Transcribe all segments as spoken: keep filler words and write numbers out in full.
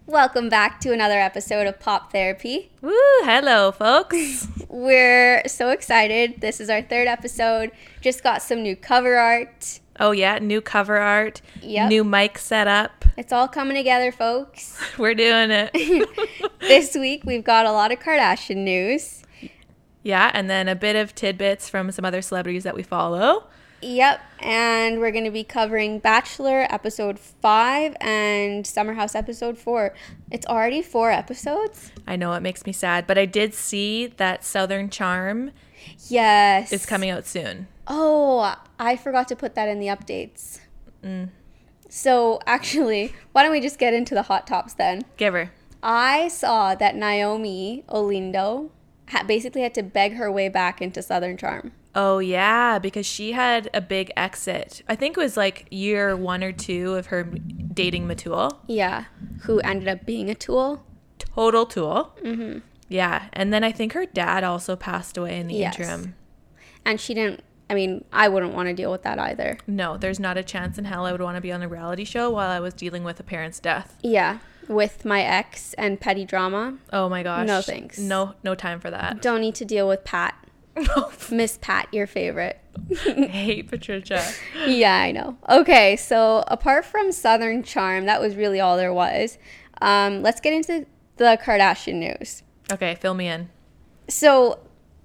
Welcome back to another episode of Pop Therapy. Woo! Hello, folks. We're so excited. This is our third episode. Just got some new cover art. Oh, yeah. New cover art. Yep. New mic setup. It's all coming together, folks. We're doing it. This week, we've got a lot of Kardashian news. Yeah, and then a bit of tidbits from some other celebrities that we follow. Yep, and we're going to be covering Bachelor episode five and Summer House episode four. It's already four episodes? I know, it makes me sad, but I did see that Southern Charm Yes. is coming out soon. Oh, I forgot to put that in the updates. Mm. So, actually, why don't we just get into the hot tops then? Give her. I saw that Naomi Olindo ha- basically had to beg her way back into Southern Charm. Oh, yeah, because she had a big exit. I think it was like year one or two of her dating Matul. Yeah, who ended up being a tool. Total tool. Mm-hmm. Yeah, and then I think her dad also passed away in the Yes. interim. And she didn't, I mean, I wouldn't want to deal with that either. No, there's not a chance in hell I would want to be on a reality show while I was dealing with a parent's death. Yeah, with my ex and petty drama. Oh my gosh. No thanks. No, no time for that. Don't need to deal with Pat. Miss Pat, your favorite. I hate Patricia. Yeah, I know. Okay, so apart from Southern Charm, that was really all there was. Um, let's get into the Kardashian news. Okay, fill me in. So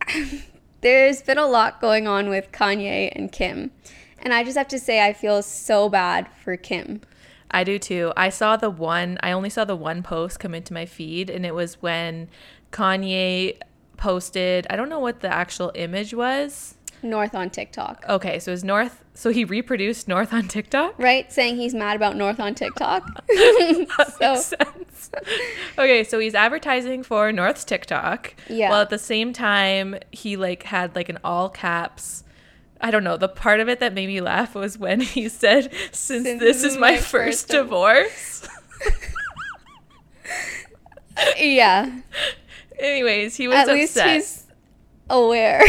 there's been a lot going on with Kanye and Kim. And I just have to say I feel so bad for Kim. I do too. I saw the one, I only saw the one post come into my feed, and it was when Kanye posted, I don't know what the actual image was. North on TikTok. Okay, so it was North, so he reproduced North on TikTok? Right? Saying he's mad about North on TikTok. That So- makes sense. Okay, so he's advertising for North's TikTok. Yeah. While at the same time, he like had like an all caps, I don't know, the part of it that made me laugh was when he said, since, Since this is my, first, first divorce. Yeah. Anyways, he was At upset. least he's aware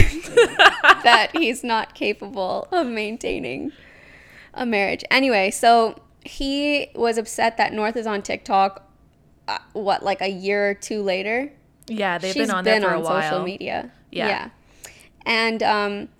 that he's not capable of maintaining a marriage. Anyway, so he was upset that North is on TikTok, uh, what, like a year or two later? Yeah, they've She's been on there for a on while. social media. Yeah. And um,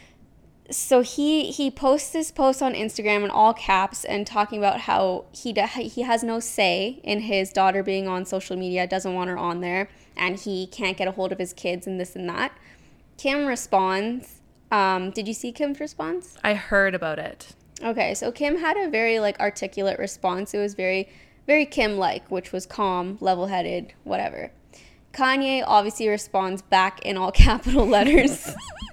so he he posts this post on Instagram in all caps and talking about how he d- he has no say in his daughter being on social media, doesn't want her on there, and he can't get a hold of his kids and this and that. Kim responds. Um, did you see Kim's response? I heard about it. Okay, so Kim had a very like articulate response. It was very, very Kim-like, which was calm, level-headed, whatever. Kanye obviously responds back in all capital letters.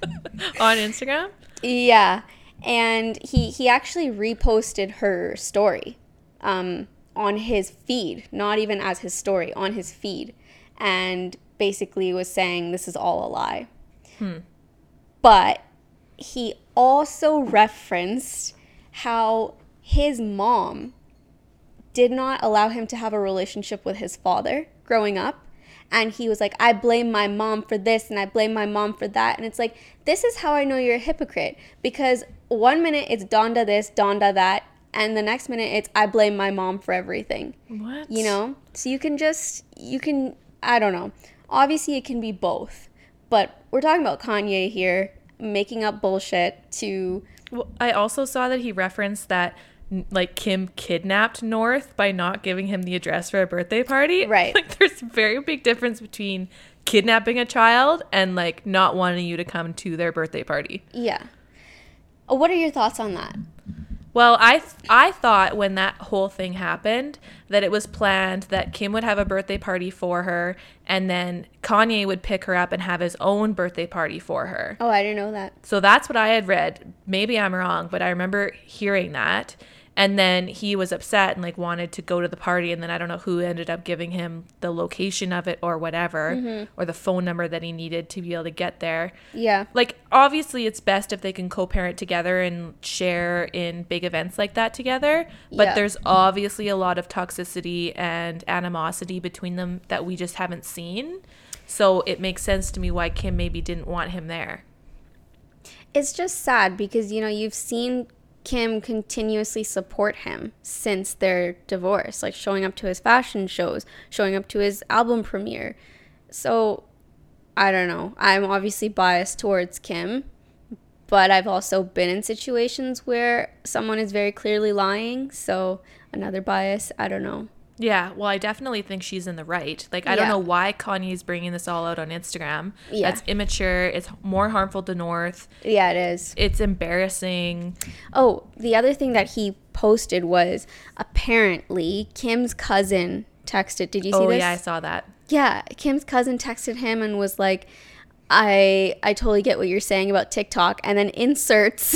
On Instagram? Yeah, and he he actually reposted her story um, on his feed, not even as his story, on his feed, and basically was saying this is all a lie. Hmm. But he also referenced how his mom did not allow him to have a relationship with his father growing up. And he was like, I blame my mom for this and I blame my mom for that. And it's like, this is how I know you're a hypocrite. Because one minute it's Donda this, Donda that. And the next minute it's, I blame my mom for everything. What? You know? So you can just, you can, I don't know. Obviously it can be both. But we're talking about Kanye here, making up bullshit to... Well, I also saw that he referenced that like Kim kidnapped North by not giving him the address for a birthday party. Right. Like there's a very big difference between kidnapping a child and like not wanting you to come to their birthday party. Yeah. Uh, What are your thoughts on that? Well, I th- I thought when that whole thing happened that it was planned that Kim would have a birthday party for her and then Kanye would pick her up and have his own birthday party for her. Oh, I didn't know that. So that's what I had read. Maybe I'm wrong, but I remember hearing that. And then he was upset and like wanted to go to the party. And then I don't know who ended up giving him the location of it or whatever, Mm-hmm. or the phone number that he needed to be able to get there. Yeah. Like, obviously, it's best if they can co-parent together and share in big events like that together. But Yeah. there's obviously a lot of toxicity and animosity between them that we just haven't seen. So it makes sense to me why Kim maybe didn't want him there. It's just sad because, you know, you've seen Kim continuously support him since their divorce, like showing up to his fashion shows, showing up to his album premiere. So I don't know. I'm obviously biased towards Kim, but I've also been in situations where someone is very clearly lying. So another bias, I don't know. Yeah, well, I definitely think she's in the right. Like, I don't Yeah. know why Kanye's bringing this all out on Instagram. Yeah. That's immature. It's more harmful to North. Yeah, it is. It's embarrassing. Oh, the other thing that he posted was apparently Kim's cousin texted. Did you see Oh, this? yeah, I saw that. Yeah, Kim's cousin texted him and was like, I I totally get what you're saying about TikTok, and then inserts,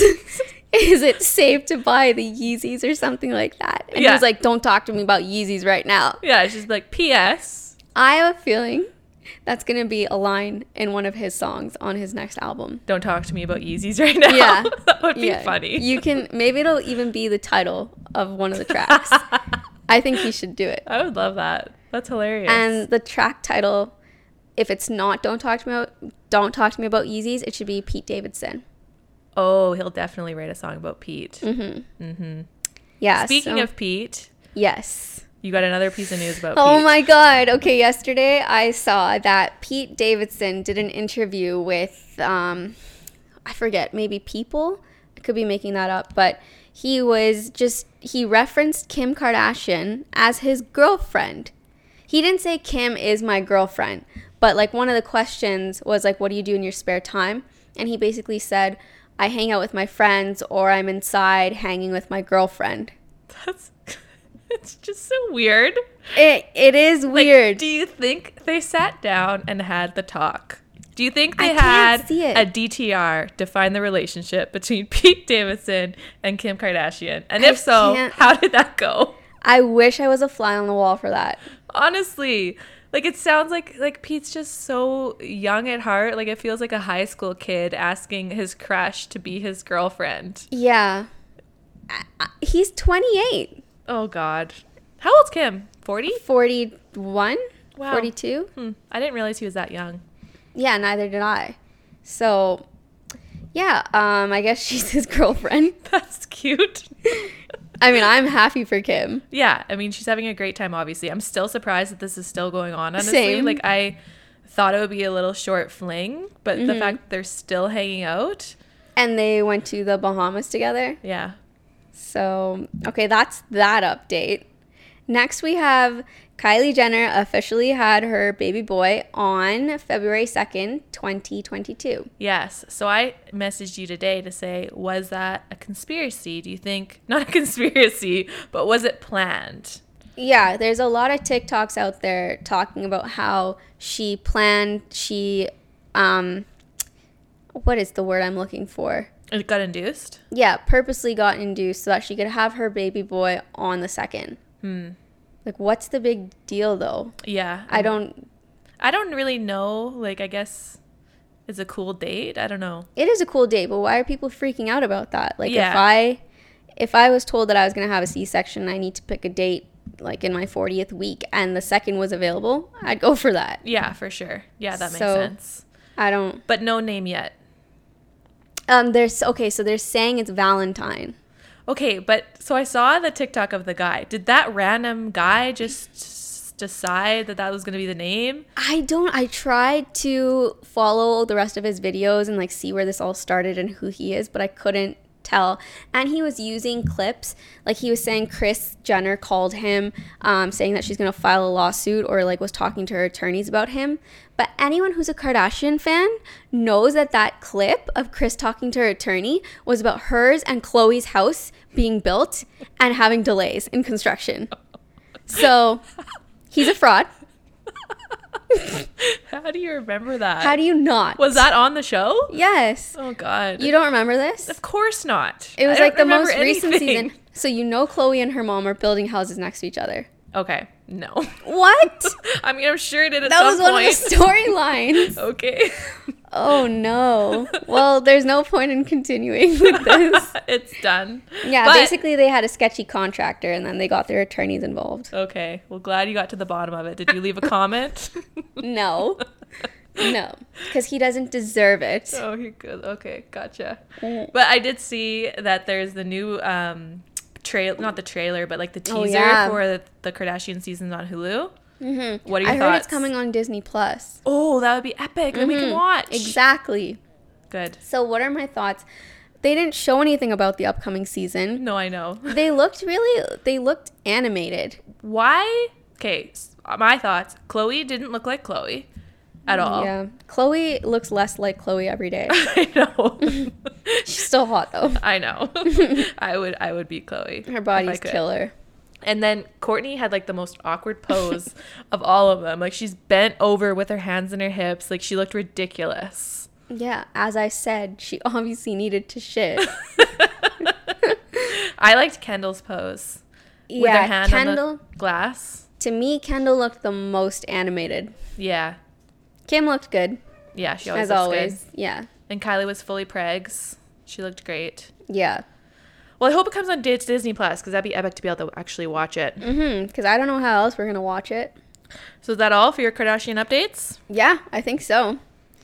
is it safe to buy the Yeezys or something like that? And Yeah. he was like, don't talk to me about Yeezys right now. Yeah, it's just like, P S I have a feeling that's going to be a line in one of his songs on his next album. Don't talk to me about Yeezys right now. Yeah. That would be Yeah. funny. You can, maybe it'll even be the title of one of the tracks. I think he should do it. I would love that. That's hilarious. And the track title, if it's not "Don't Talk to Me About Don't Talk to Me About Yeezys," it should be Pete Davidson. oh, he'll definitely write a song about Pete. Mm-hmm. Mm-hmm. Yeah. Speaking so- of Pete, yes. you got another piece of news about Oh Pete. my God. Okay. Yesterday I saw that Pete Davidson did an interview with, um, I forget, maybe People. I could be making that up, but he was just, he referenced Kim Kardashian as his girlfriend. He didn't say Kim is my girlfriend, but like one of the questions was like, what do you do in your spare time? And he basically said, I hang out with my friends, or I'm inside hanging with my girlfriend. That's it's just so weird. It It is Like, weird. do you think they sat down and had the talk? Do you think I they can't had see it. a D T R to find the relationship between Pete Davidson and Kim Kardashian? And I if so, can't- how did that go? I wish I was a fly on the wall for that. Honestly, like it sounds like like Pete's just so young at heart. Like it feels like a high school kid asking his crush to be his girlfriend. Yeah. I- I- He's twenty-eight. Oh God, how old's Kim? forty? forty-one? Wow. forty-two? Hmm. I didn't realize he was that young. Yeah, neither did I. So, yeah, um, I guess she's his girlfriend. That's cute. I mean, I'm happy for Kim. Yeah, I mean, she's having a great time, obviously. I'm still surprised that this is still going on, honestly. Same. Like, I thought it would be a little short fling, but the fact that they're still hanging out, And they went to the Bahamas together. yeah. So, okay, that's that update. Next, we have Kylie Jenner officially had her baby boy on February second, twenty twenty-two. Yes. So I messaged you today to say, was that a conspiracy? Do you think, not a conspiracy, but was it planned? Yeah, there's a lot of TikToks out there talking about how she planned, she, um, what is the word I'm looking for? It got induced? Yeah, purposely got induced so that she could have her baby boy on the second. Hmm. Like, what's the big deal, though? Yeah. I don't, I don't really know. Like, I guess it's a cool date. I don't know. it is a cool date, but why are people freaking out about that? Like, Yeah. if I, if I was told that I was going to have a C-section and I need to pick a date, like, in my fortieth week, and the second was available, I'd go for that. Yeah, for sure. Yeah, that makes So- sense. I don't, But no name yet. um, there's, okay, so they're saying it's Valentine. Okay, but so I saw the TikTok of the guy. Did that random guy just s- decide that that was going to be the name? I don't, I tried to follow the rest of his videos and like see where this all started and who he is, but I couldn't tell. And he was using clips, like he was saying Kris Jenner called him, um, saying that she's going to file a lawsuit, or like was talking to her attorneys about him. But anyone who's a Kardashian fan knows that that clip of Kris talking to her attorney was about hers and Khloe's house being built and having delays in construction. So he's a fraud. How do you remember that? How do you not? Was that on the show? Yes. Oh God. You don't remember this? Of course not. It was I like don't the remember most recent anything. season. So you know Khloe and her mom are building houses next to each other. Okay. No. What? I mean, I'm sure it did at That some was one point. of the storylines. Okay. Oh no. Well, there's no point in continuing with this. It's done. Yeah, But- basically they had a sketchy contractor and then they got their attorneys involved. Okay. Well, glad you got to the bottom of it. Did you leave a comment? No. No, because he doesn't deserve it. Oh, you're good. Okay, gotcha. Mm. But I did see that there's the new um trail, not the trailer, but like the teaser Oh, yeah. for the, the Kardashian seasons on Hulu. Mm-hmm. What are your I thoughts? heard it's coming on Disney Plus. Oh, that would be epic. Then we can Mhm. watch. Exactly. Good. So what are my thoughts? They didn't show anything about the upcoming season. No, I know. They looked really, they looked animated. Why? Okay, s- my thoughts. Chloe didn't look like Chloe at all. Yeah. Chloe looks less like Chloe every day. I know. She's still hot though. I know. I would I would beat Chloe. Her if I body's could. killer. And then Courtney had like the most awkward pose of all of them. Like she's bent over with her hands in her hips. Like she looked ridiculous. Yeah, as I said, she obviously needed to shit. I liked Kendall's pose. With Yeah, her hand Kendall, on the glass. to me, Kendall looked the most animated. Yeah. Kim looked good, Yeah, she always as looks always. good. Yeah. And Kylie was fully pregs. She looked great. Yeah. Well, I hope it comes on Di- Disney Plus because that'd be epic to be able to actually watch it. Mm-hmm. Because I don't know how else we're going to watch it. So is that all for your Kardashian updates? Yeah, I think so.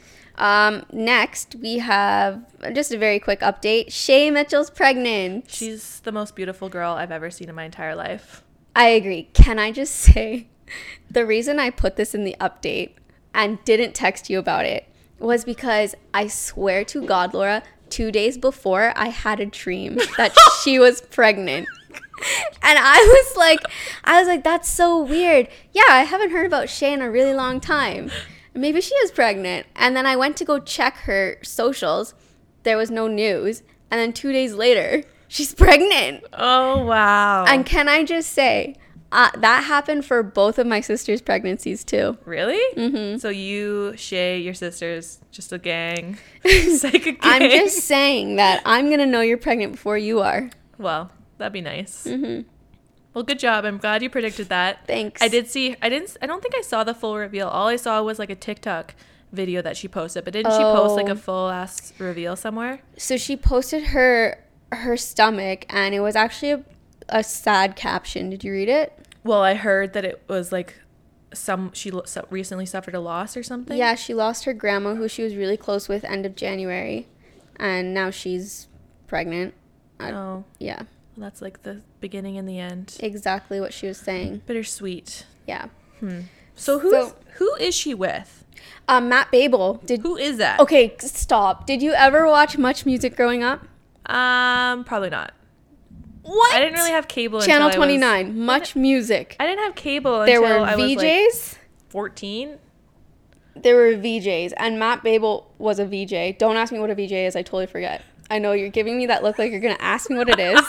Um, next, we have just a very quick update. Shay Mitchell's pregnant. She's the most beautiful girl I've ever seen in my entire life. I agree. Can I just say, the reason I put this in the update and didn't text you about it was because I swear to God, Laura, two days before I had a dream that she was pregnant. And I was like, I was like, that's so weird. Yeah, I haven't heard about Shay in a really long time. Maybe she is pregnant. And then I went to go check her socials. There was no news. And then two days later, she's pregnant. Oh, wow. And can I just say, uh, that happened for both of my sister's pregnancies too. Really? Mm-hmm. So you, Shay, your sisters, just a gang. Psychic gang. I'm just saying that I'm going to know you're pregnant before you are. Well, that'd be nice. Mm-hmm. Well, good job. I'm glad you predicted that. Thanks. I did see, I didn't, I don't think I saw the full reveal. All I saw was like a TikTok video that she posted, but didn't she post like Oh. a full ass reveal somewhere? So she posted her her stomach, and it was actually a, a sad caption. Did you read it? Well, I heard that it was like some, she lo- so- recently suffered a loss or something. Yeah, she lost her grandma, who she was really close with, end of January, and now she's pregnant. I- Oh, Yeah, well, that's like the beginning and the end. exactly what she was saying. Bittersweet. Yeah. Hmm. So who's, So- who is she with? Um, Matt Babel. Did Who is that? okay? Stop. Did you ever watch Much Music growing up? Um, probably not. What? I didn't really have cable. Channel until I was- twenty-nine. Much Music. I didn't have cable There until were I was like V Js. fourteen. There were V Js, and Matt Babel was a V J. Don't ask me what a V J is. I totally forget. I know you're giving me that look like you're gonna ask me what it is.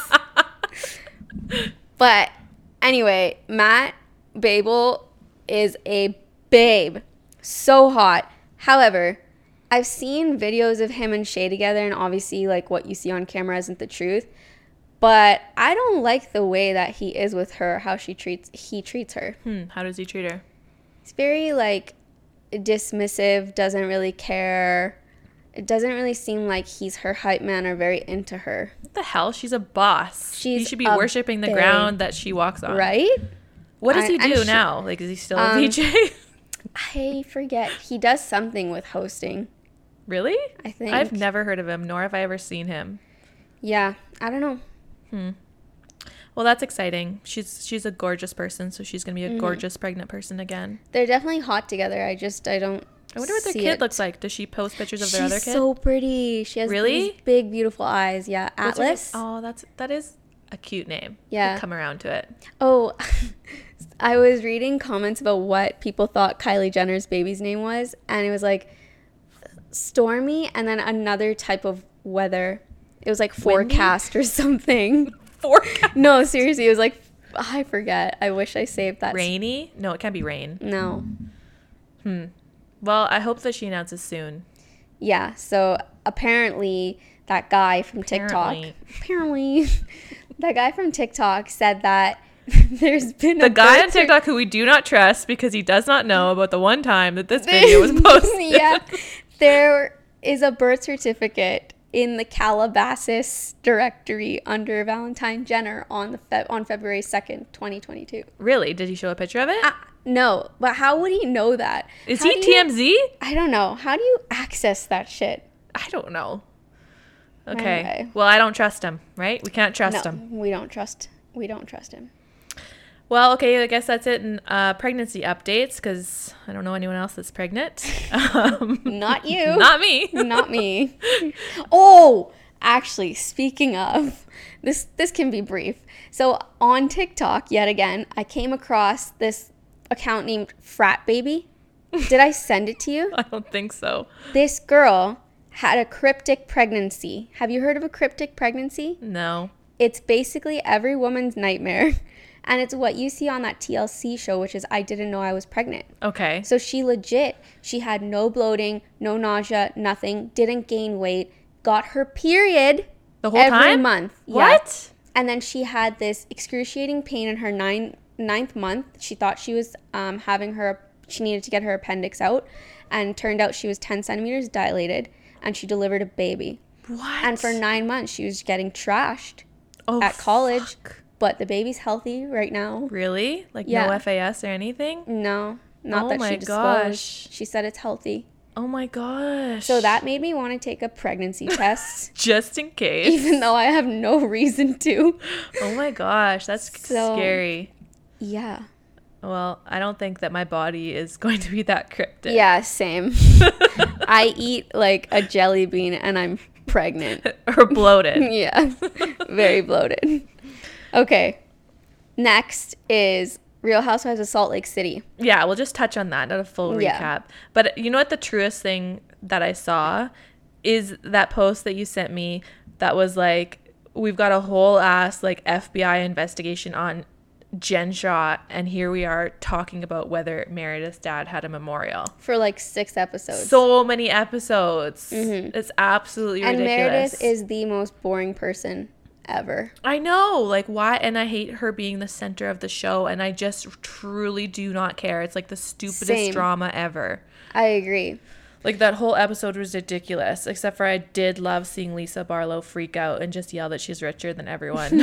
But anyway, Matt Babel is a babe. So hot. However, I've seen videos of him and Shay together, and obviously, like, what you see on camera isn't the truth. But I don't like the way that he is with her, how she treats he treats her. Hmm. How does he treat her? He's very, like, dismissive, doesn't really care. It doesn't really seem like he's her hype man or very into her. What the hell? She's a boss. She She's should be a worshiping the babe. ground that she walks on. Right? What does I- he and do she- now? Like, is he still a Um, V J? I forget. He does something with hosting, Really? I think. I've never heard of him, nor have I ever seen him. Yeah, I don't know. Hmm. Well, that's exciting. She's she's a gorgeous person, so she's gonna be a Mhm. gorgeous pregnant person again. They're definitely hot together. I just, I don't I wonder what their see kid it. looks like. Does she post pictures of She's their other kid? so pretty. She has Really? these big, beautiful eyes. Yeah, What's her- Atlas. Oh, that's that is a cute name. Yeah. We'll come around to it. Oh, I was reading comments about what people thought Kylie Jenner's baby's name was, and it was like Stormy and then another type of weather. It was like Windy? forecast or something. Forecast. No, seriously, it was like, I forget. I wish I saved that. Rainy? No, it can't be rain. No. Hmm. Well, I hope that she announces soon. Yeah, so apparently that guy from Apparently. TikTok, apparently, that guy from TikTok said that there's been The a guy on birth cer- TikTok who we do not trust because he does not know about the one time that this video was posted. Yeah, there is a birth certificate in the Calabasas directory under Valentine Jenner on the Fe- on February second, twenty twenty-two. Really? Did he show a picture of it? Ah, No, but how would he know that? Is How he do T you- M Z? I don't know. How do you access that shit? I don't know. Okay. Okay. Well, I don't trust him, right? We can't trust no, him. we don't trust. We don't trust him. Well, okay, I guess that's it in uh, pregnancy updates because I don't know anyone else that's pregnant. Um, Not you. Not me. Not me. Oh, actually, speaking of, this this can be brief. So on TikTok, yet again, I came across this account named Frat Baby. Did I send it to you? I don't think so. This girl had a cryptic pregnancy. Have you heard of a cryptic pregnancy? No. It's basically every woman's nightmare. And it's what you see on that T L C show, which is I didn't know I was pregnant. Okay. So she legit, she had no bloating, no nausea, nothing, didn't gain weight, got her period The whole every time? month. Yeah. What? And then she had this excruciating pain in her nine, ninth month. She thought she was um, having her, she needed to get her appendix out. And turned out she was ten centimeters dilated. And she delivered a baby. What? And for nine months, she was getting trashed oh, at college. fuck. But the baby's healthy right now. Really? Like Yeah. no F A S or anything? No, not Oh that my she disclosed. gosh. She said it's healthy. Oh my gosh. So that made me want to take a pregnancy test, Just in case. even though I have no reason to. Oh my gosh, that's So- scary. Yeah. Well, I don't think that my body is going to be that cryptic. Yeah, same. I eat like a jelly bean and I'm pregnant. Or bloated. Yeah, very bloated. Okay. Next is Real Housewives of Salt Lake City. Yeah, we'll just touch on that, not a full recap. Yeah. But you know what the truest thing that I saw is that post that you sent me that was like, we've got a whole ass like F B I investigation on Jen Shaw, and here we are talking about whether Meredith's dad had a memorial. For like six episodes. So many episodes. It's absolutely and ridiculous. Meredith is the most boring person ever. I know, like, why? And I hate her being the center of the show, and I just truly do not care. It's like the stupidest Same. drama ever. I agree. Like, that whole episode was ridiculous, except for I did love seeing Lisa Barlow freak out and just yell that she's richer than everyone.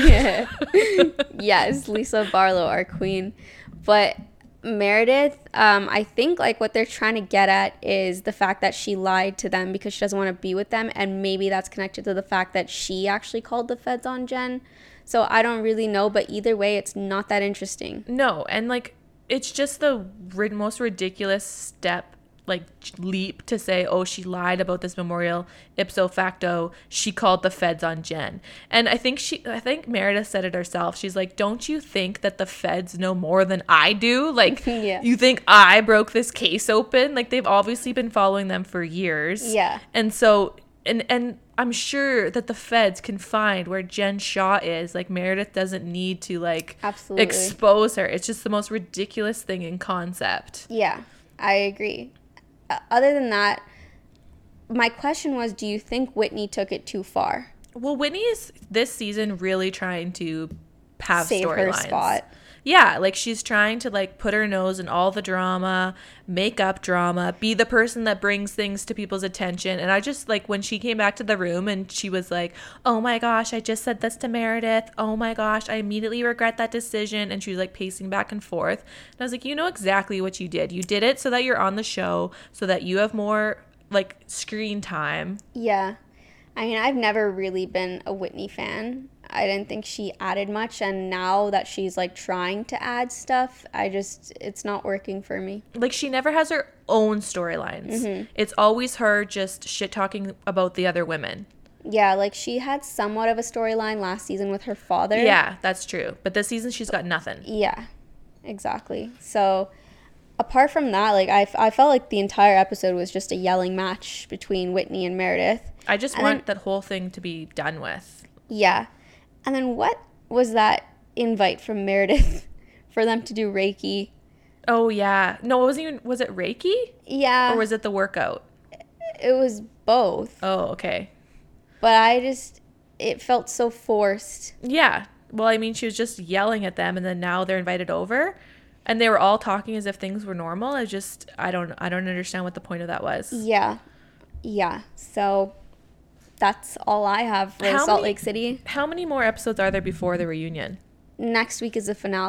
Yes, Lisa Barlow, our queen. But Meredith, um, I think like what they're trying to get at is the fact that she lied to them because she doesn't want to be with them, and maybe that's connected to the fact that she actually called the feds on Jen. So I don't really know, but either way, it's not that interesting. No, and, like, it's just the rid- most ridiculous step, like, leap to say, oh, she lied about this memorial. Ipso facto, she called the feds on Jen. And I think she, I think Meredith said it herself. She's like, don't you think that the feds know more than I do? Like, Yeah. you think I broke this case open? Like, they've obviously been following them for years. Yeah. And so, and, and I'm sure that the feds can find where Jen Shaw is. Like, Meredith doesn't need to, like, Absolutely. expose her. It's just the most ridiculous thing in concept. Yeah, I agree. Uh, other than that, my question was, do you think Whitney took it too far? Well, Whitney is this season really trying to have Save her storylines. spot. Yeah, like she's trying to like put her nose in all the drama, make up drama, be the person that brings things to people's attention. And I just like when she came back to the room and she was like, "Oh my gosh, I just said this to Meredith. Oh my gosh, I immediately regret that decision." And she was like pacing back and forth. And I was like, "You know exactly what you did. You did it so that you're on the show, so that you have more like screen time." Yeah. I mean, I've never really been a Whitney fan. I didn't think she added much, and now that she's like trying to add stuff, I just, it's not working for me. Like she never has her own storylines. Mm-hmm. It's always her just shit talking about the other women. Yeah, like she had somewhat of a storyline last season with her father. Yeah, that's true. But this season she's got nothing. Yeah, exactly. So apart from that, like I, I felt like the entire episode was just a yelling match between Whitney and Meredith. I just And want then- that whole thing to be done with. Yeah. And then what was that invite from Meredith for them to do Reiki? Oh yeah. No, it wasn't even was it Reiki? Yeah, Or was it the workout? it was both. Oh, okay. But I just, it felt so forced. Yeah. Well, I mean, she was just yelling at them and then now they're invited over and they were all talking as if things were normal. I just I don't I don't understand what the point of that was. Yeah. Yeah. So that's all I have for How Salt many- Lake City. How many more episodes are there before the reunion? Next week is the finale.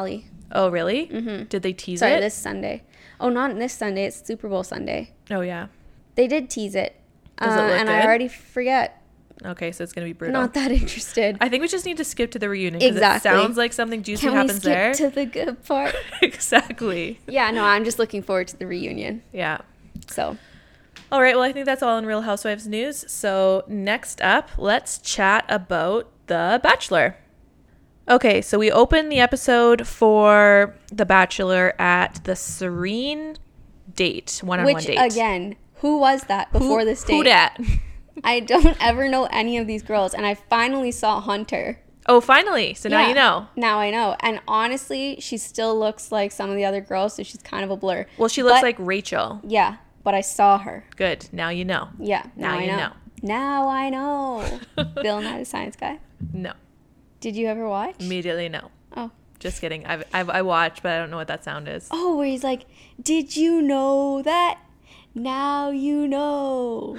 Oh, really? Mm-hmm. Did they tease Sorry, it? this Sunday. Oh, not this Sunday. It's Super Bowl Sunday. Oh, yeah. They did tease it. Does uh, it look and good? I already forget. Okay, so it's going to be brutal. Not that interested. I think we just need to skip to the reunion. Because Exactly. it sounds like something juicy Can happens we skip there. to the good part? Exactly. Yeah, no, I'm just looking forward to the reunion. Yeah. So, All right, well, I think that's all in Real Housewives news. So next up, let's chat about The Bachelor. Okay, so we open the episode for The Bachelor at the Serene date, one-on-one which date. again, who was that before who, this date? Who dat? I don't ever know any of these girls, and I finally saw Hunter. Oh, finally. So now Yeah, you know. Now I know. And honestly, she still looks like some of the other girls, so she's kind of a blur. Well, she looks But- like Rachel. Yeah, but I saw her. Good. Now you know. Yeah, now, Now I you know. know. Now I know. Bill Nye the Science Guy. No. Did you ever watch? Immediately no. Oh. Just kidding. I've, I've I watched, but I don't know what that sound is. Oh, where he's like, did you know that? Now you know.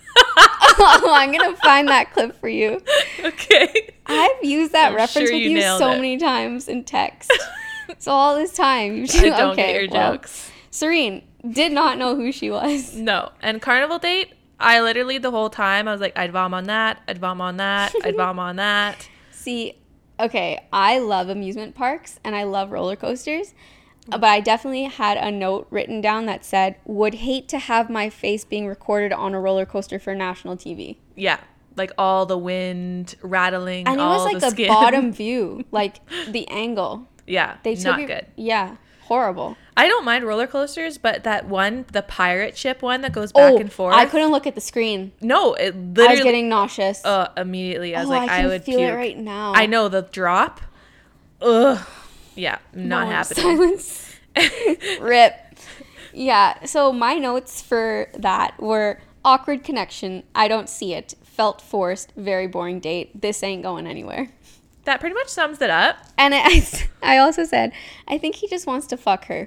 Oh, I'm going to find that clip for you. Okay. I've used that I'm reference sure with you you nailed so it. many times in text. So all this time, you've I don't okay, get your well, jokes. Serene did not know who she was. No. And Carnival date, I literally the whole time I was like, I'd vom on that, I'd vom on that, I'd vom on that. See, okay, I love amusement parks and I love roller coasters, but I definitely had a note written down that said, would hate to have my face being recorded on a roller coaster for national T V. Yeah. Like all the wind rattling, And it all was like the a skin. bottom view, like the angle. Yeah. They took not it, good. Yeah, horrible. I don't mind roller coasters, but that one, the pirate ship one that goes back oh, and forth. I couldn't look at the screen. No, it literally. I was getting nauseous. Uh, immediately, I was oh, like, I I, can would feel puke. it right now. I know the drop. Ugh. Yeah, not No, happening. Silence. Rip. Yeah. So my notes for that were awkward connection. I don't see it. Felt forced. Very boring date. This ain't going anywhere. That pretty much sums it up. And I, I also said, I think he just wants to fuck her.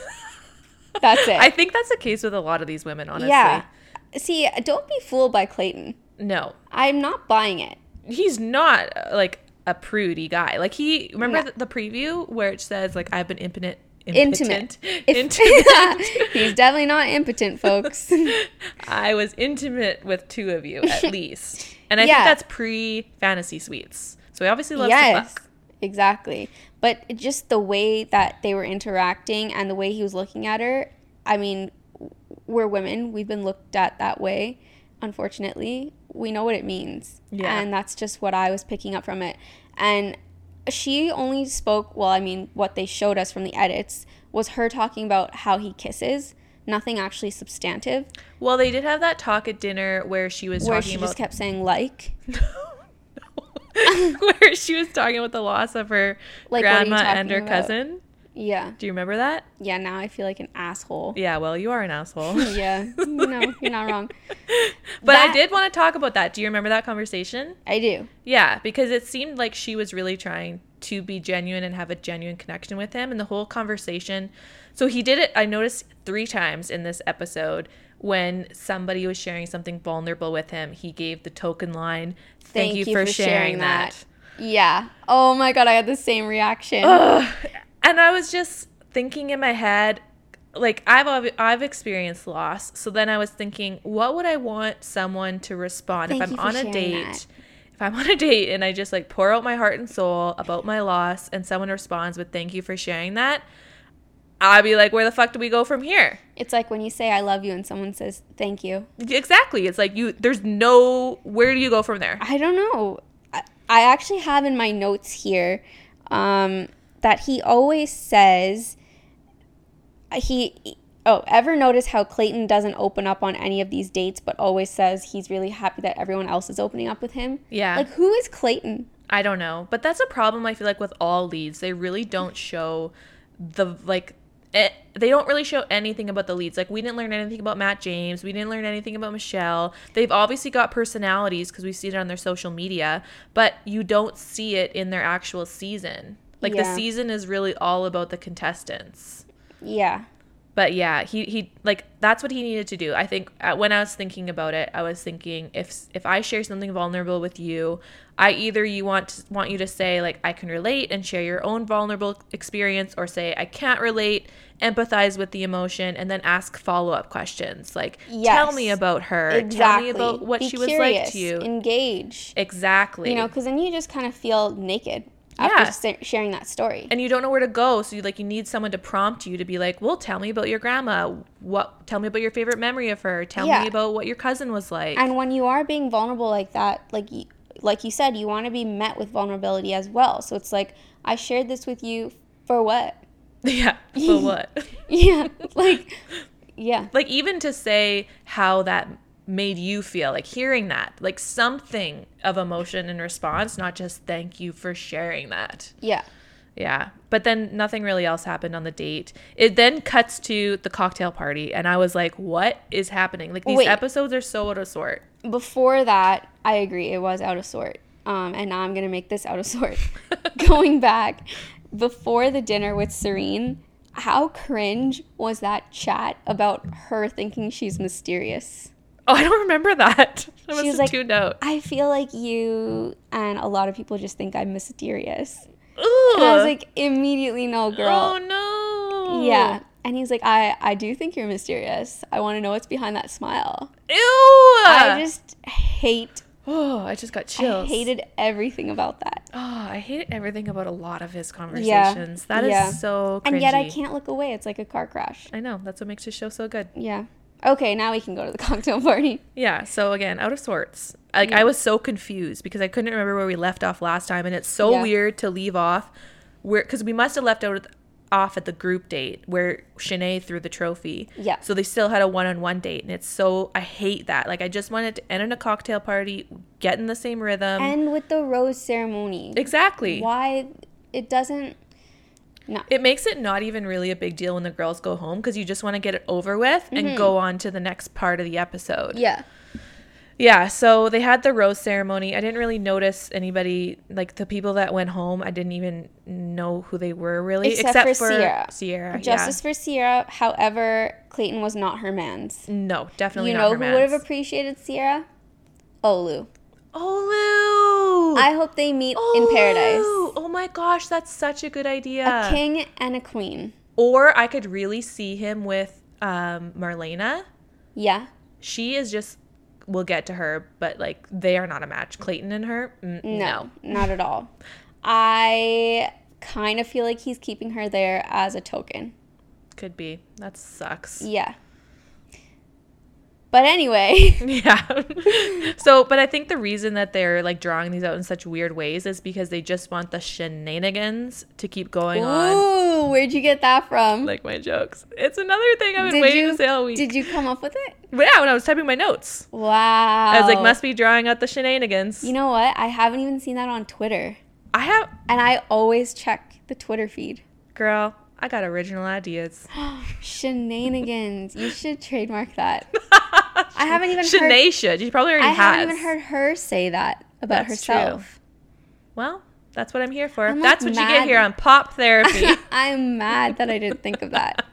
That's it. I think that's the case with a lot of these women, honestly. Yeah. See, don't be fooled by Clayton. No, I'm not buying it. he's not uh, like a prudy guy. Like he, remember No. the, the preview where it says like I've been impotent. Intimate. Impotent. If- Intimate. He's definitely not impotent, folks. I was intimate with two of you at least. And I Yeah. think that's pre-fantasy suites. So he obviously loves to Yes, fuck. exactly. But it- just the way that they were interacting and the way he was looking at her, I mean, we're women. We've been looked at that way, unfortunately. We know what it means. Yeah. And that's just what I was picking up from it. And she only spoke, well, I mean, what they showed us from the edits was her talking about how he kisses. Nothing actually substantive. Well, they did have that talk at dinner where she was Where talking she about just kept saying, like. where she was talking about the loss of her Like, what are you grandma and talking her about? cousin. Yeah. Do you remember that? Yeah, now I feel like an asshole. Yeah, well, you are an asshole. Yeah. No, you're not wrong. But That- I did want to talk about that. Do you remember that conversation? I do. Yeah, because it seemed like she was really trying to be genuine and have a genuine connection with him. And the whole conversation. So he did it, I noticed, three times in this episode. When somebody was sharing something vulnerable with him, he gave the token line, thank, you, for, sharing, that. Yeah. Oh my God, I had the same reaction. Ugh. And I was just thinking in my head, like I've ob- I've experienced loss. So then I was thinking, what would I want someone to respond Thank if you I'm for on a sharing date? that. If I'm on a date and I just like pour out my heart and soul about my loss and someone responds with thank you for sharing that, I'd be like, where the fuck do we go from here? It's like when you say I love you and someone says thank you. Exactly. It's like you there's no where do you go from there? I don't know. I, I actually have in my notes here um, that he always says he oh, ever notice how Clayton doesn't open up on any of these dates but always says he's really happy that everyone else is opening up with him? Yeah. Like, who is Clayton? I don't know. But that's a problem I feel like with all leads. They really don't show the like it, they don't really show anything about the leads. Like we didn't learn anything about Matt James. We didn't learn anything about Michelle. They've obviously got personalities because we see it on their social media, but you don't see it in their actual season. Like Yeah. the season is really all about the contestants. Yeah. But yeah, he, he like that's what he needed to do. I think uh, when I was thinking about it, I was thinking if if I share something vulnerable with you, I either you want to, want you to say like I can relate and share your own vulnerable experience, or say I can't relate, empathize with the emotion, and then ask follow-up questions like Yes. tell me about her, Exactly. tell me about what Be she was curious, like to you. Engage. Exactly. You know, because then you just kind of feel naked after Yeah. sa- sharing that story. And you don't know where to go, so you like you need someone to prompt you to be like, well, tell me about your grandma, what tell me about your favorite memory of her, tell Yeah. me about what your cousin was like. And when you are being vulnerable like that, like you, like you said, you want to be met with vulnerability as well. So it's like, I shared this with you for what? Yeah, for what? Yeah, like, yeah. Like even to say how that made you feel, like hearing that, like something of emotion in response, not just thank you for sharing that. Yeah. Yeah. But then nothing really else happened on the date. It then cuts to the cocktail party, and I was like, what is happening? Like these Wait. episodes are so out of sort. Before that, I agree, it was out of sort. Um, and now I'm going to make this out of sort. Going back, before the dinner with Serene, how cringe was that chat about her thinking she's mysterious? Oh, I don't remember that. I must She was have like, tuned out. I feel like you and a lot of people just think I'm mysterious. Ooh. And I was like, immediately, no, girl. Oh no. Yeah. And he's like, I, I do think you're mysterious. I want to know what's behind that smile. Ew. I just hate, Oh, I just got chills. I hated everything about that. Oh, I hate everything about a lot of his conversations. That is yeah. so cringy. And yet I can't look away. It's like a car crash. I know. That's what makes his show so good. Yeah. Okay, now we can go to the cocktail party. Yeah. So again, out of sorts. Like Yeah. I was so confused because I couldn't remember where we left off last time, and it's so Yeah. weird to leave off where because we must have left out off at the group date where Shanae threw the trophy. Yeah. So they still had a one-on-one date, and it's so I hate that. Like I just wanted to end in a cocktail party, get in the same rhythm. And with the rose ceremony. Exactly. Why it doesn't. No. It makes it not even really a big deal when the girls go home because you just want to get it over with and Mhm. go on to the next part of the episode. Yeah. Yeah, so they had the rose ceremony. I didn't really notice anybody, like the people that went home, I didn't even know who they were really. Except for Sierra. Sierra, Justice for Sierra. However, Clayton was not her man's. yeah. No, definitely You not know her who man's. would have appreciated Sierra? Olu. Olu! I hope they meet in paradise. Olu! Oh my gosh, that's such a good idea. A king and a queen. Or I could really see him with um, Marlena. Yeah. She is just... We'll get to her, but like they are not a match. Clayton and her, mm, No, no. not at all. I kind of feel like he's keeping her there as a token. Could be. That sucks. Yeah. But anyway. Yeah. So, but I think the reason that they're like drawing these out in such weird ways is because they just want the shenanigans to keep going on. Ooh, where'd you get that from? Like my jokes. It's another thing I've been Did waiting you, to say all week. Did you come up with it? But yeah, when I was typing my notes. Wow. I was like, must be drawing out the shenanigans. You know what? I haven't even seen that on Twitter. I have, And I always check the Twitter feed. girl, I got original ideas. Shenanigans. You should trademark that. I haven't even heard. Shanae should. You probably already I has. haven't even heard her say that about That's herself. true. Well, that's what I'm here for. I'm, like, That's what you mad. get here on Pop Therapy. I'm mad that I didn't think of that.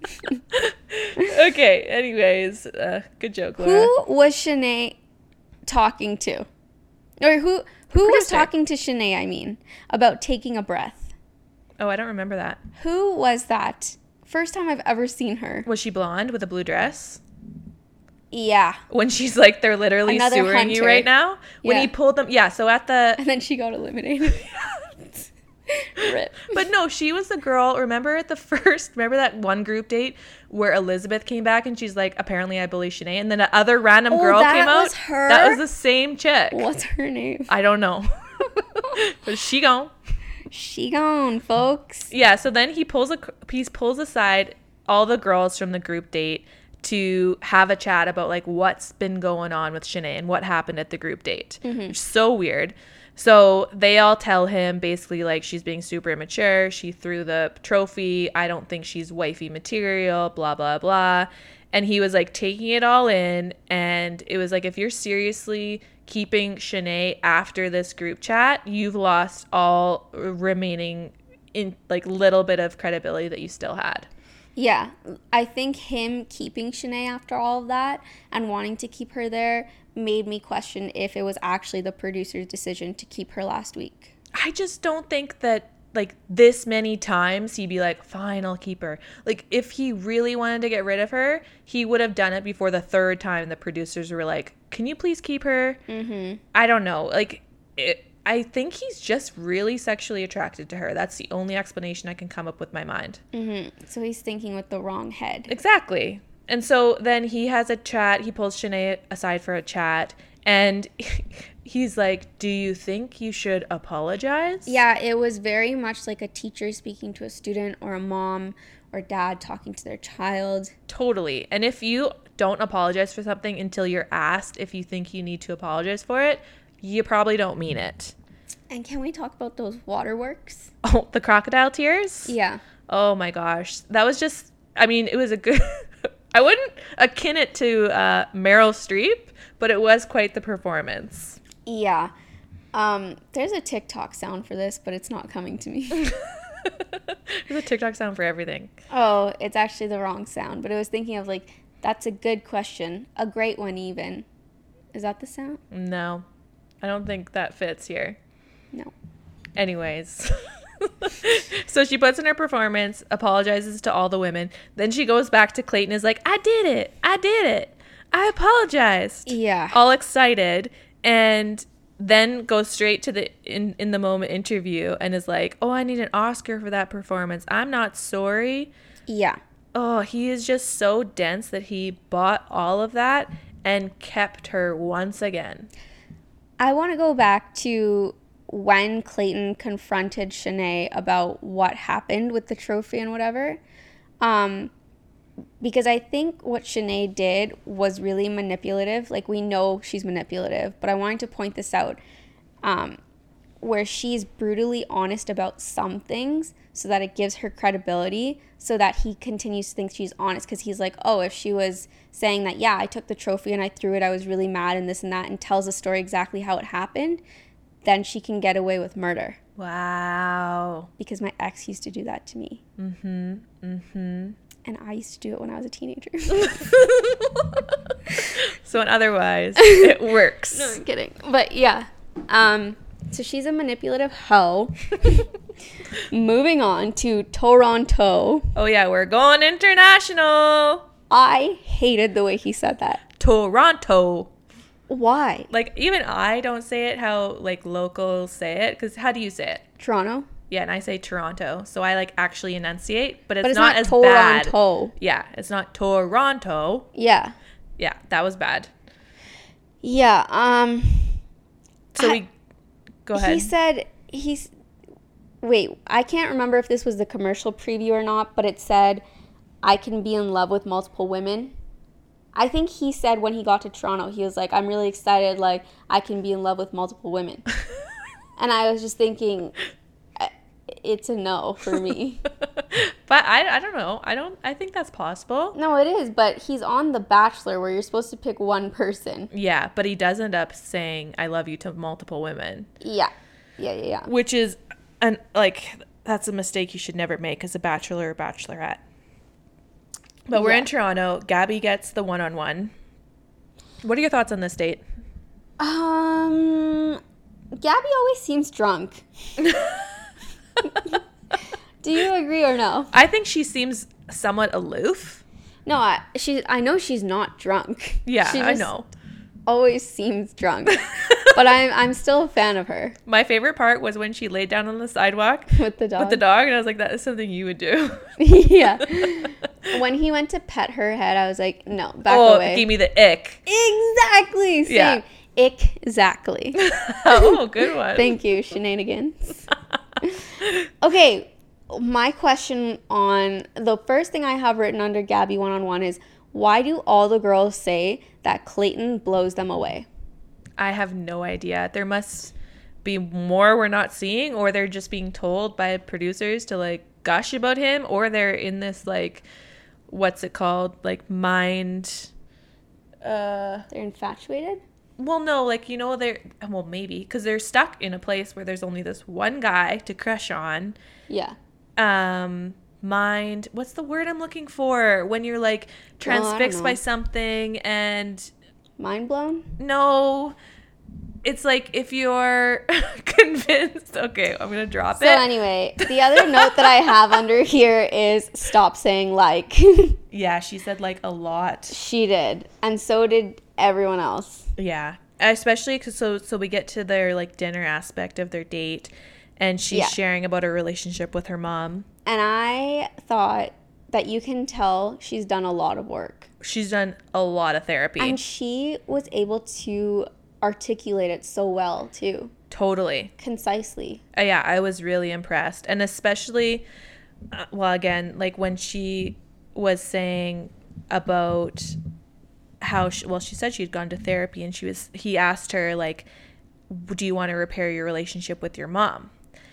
Okay, anyways, uh, good joke, Laura. Who was Shanae talking to? Or who who was producer. talking to Shanae, I mean, about taking a breath? Oh, I don't remember that. Who was that? First time I've ever seen her. Was she blonde with a blue dress? Yeah. When she's like, they're literally Another sewering you hunter. right now? When Yeah. he pulled them, yeah, so at the, And then she got eliminated. Rip. but no, she was the girl, remember at the first, remember that one group date where Elizabeth came back and she's like, apparently I bully Shanae, and then the other random Oh, girl that came out? was her? That was the same chick. What's her name? I don't know. But she gone. She gone, folks. Yeah, so then he pulls a he pulls aside all the girls from the group date to have a chat about like what's been going on with Shanae and what happened at the group date. Mm-hmm. Which is so weird. So they all tell him basically like she's being super immature. She threw the trophy. I don't think she's wifey material, blah, blah, blah. And he was like taking it all in. And it was like, if you're seriously keeping Shanae after this group chat, you've lost all remaining in like little bit of credibility that you still had. Yeah, I think him keeping Shanae after all of that and wanting to keep her there made me question if it was actually the producer's decision to keep her last week. I just don't think that, like, this many times he'd be like, fine, I'll keep her. Like, if he really wanted to get rid of her, he would have done it before the third time the producers were like, can you please keep her? Mm-hmm. I don't know. Like, it, I think he's just really sexually attracted to her. That's the only explanation I can come up with in my mind. Mm-hmm. So he's thinking with the wrong head. Exactly. And so then he has a chat. He pulls Shanae aside for a chat. And he's like, do you think you should apologize? Yeah, it was very much like a teacher speaking to a student, or a mom or dad talking to their child. Totally. And if you don't apologize for something until you're asked if you think you need to apologize for it, you probably don't mean it. And can we talk about those waterworks? Oh, the crocodile tears? Yeah. Oh my gosh. That was just, I mean, it was a good, I wouldn't akin it to uh, Meryl Streep, but it was quite the performance. Yeah. Um, there's a TikTok sound for this, but it's not coming to me. There's a TikTok sound for everything. Oh, it's actually the wrong sound, but I was thinking of, like, that's a good question. A great one, even. Is that the sound? No. I don't think that fits here. No. Anyways. So she puts in her performance, apologizes to all the women. Then she goes back to Clayton, is like, I did it. I did it. I apologized. Yeah. All excited. And then goes straight to the in, in the moment interview and is like, oh, I need an Oscar for that performance. I'm not sorry. Yeah. Oh, he is just so dense that he bought all of that and kept her once again. I want to go back to when Clayton confronted Shanae about what happened with the trophy and whatever. Um, because I think what Shanae did was really manipulative. Like, we know she's manipulative, but I wanted to point this out. Um, where she's brutally honest about some things so that it gives her credibility, so that he continues to think she's honest, because he's like, oh, if she was saying that, yeah, I took the trophy and I threw it, I was really mad and this and that, and tells the story exactly how it happened, then she can get away with murder. Wow. Because my ex used to do that to me. Mm-hmm. Mm-hmm. And I used to do it when I was a teenager. So in other words, it works. No, I'm kidding. But yeah. Um, so she's a manipulative hoe. Moving on to Toronto. Oh yeah, we're going international. I hated the way he said that. Toronto. Why? Like, even I don't say it how, like, locals say it. Because how do you say it? Toronto? Yeah, and I say Toronto. So I, like, actually enunciate. But it's, But it's not, not as Toronto. bad. Yeah, it's not Toronto. Yeah. Yeah, that was bad. Yeah. Um. So I, we... Go ahead. He said... He's... Wait, I can't remember if this was the commercial preview or not, but it said, I can be in love with multiple women. I think he said when he got to Toronto, he was like, I'm really excited, like, I can be in love with multiple women. And I was just thinking, it's a no for me. But I, I don't know. I don't, I think that's possible. No, it is, but he's on The Bachelor where you're supposed to pick one person. Yeah, but he does end up saying, I love you to multiple women. Yeah. Yeah, yeah, yeah. Which is, an like, that's a mistake you should never make as a bachelor or bachelorette. But we're Yeah. in Toronto. Gabby gets the one-on-one. What are your thoughts on this date? Um, Gabby always seems drunk. Do you agree or no? I think she seems somewhat aloof. No, I, she, I know she's not drunk. Yeah, she I just know. always seems drunk. But I'm, I'm still a fan of her. My favorite part was when she laid down on the sidewalk With the dog. with the dog, and I was like, that is something you would do. Yeah. When he went to pet her head, I was like, no, back Oh, away. it gave me the ick. Exactly. Same. Yeah. Ick, exactly. Oh, good one. Thank you, shenanigans. Okay, my question on the first thing I have written under Gabby one-on-one is, why do all the girls say that Clayton blows them away? I have no idea. There must be more we're not seeing, or they're just being told by producers to, like, gush about him, or they're in this, like, what's it called? Like, mind... Uh, They're infatuated? well, no, like, you know, they're... Well, maybe. Because they're stuck in a place where there's only this one guy to crush on. Yeah. Um, mind. What's the word I'm looking for? When you're like transfixed know. by something and Mind blown? no, it's like if you're convinced. Okay, I'm gonna drop So it. anyway, the other note that I have under here is stop saying like. Yeah, she said like a lot. She did, and so did everyone else. Yeah, especially because so so we get to their like dinner aspect of their date, and she's Yeah. sharing about her relationship with her mom. And I thought that you can tell she's done a lot of work. She's done a lot of therapy. And she was able to articulate it so well, too. Totally. Concisely. Uh, yeah, I was really impressed. And especially, uh, well, again, like when she was saying about how, she, well, she said she'd gone to therapy and she was, he asked her, like, do you want to repair your relationship with your mom?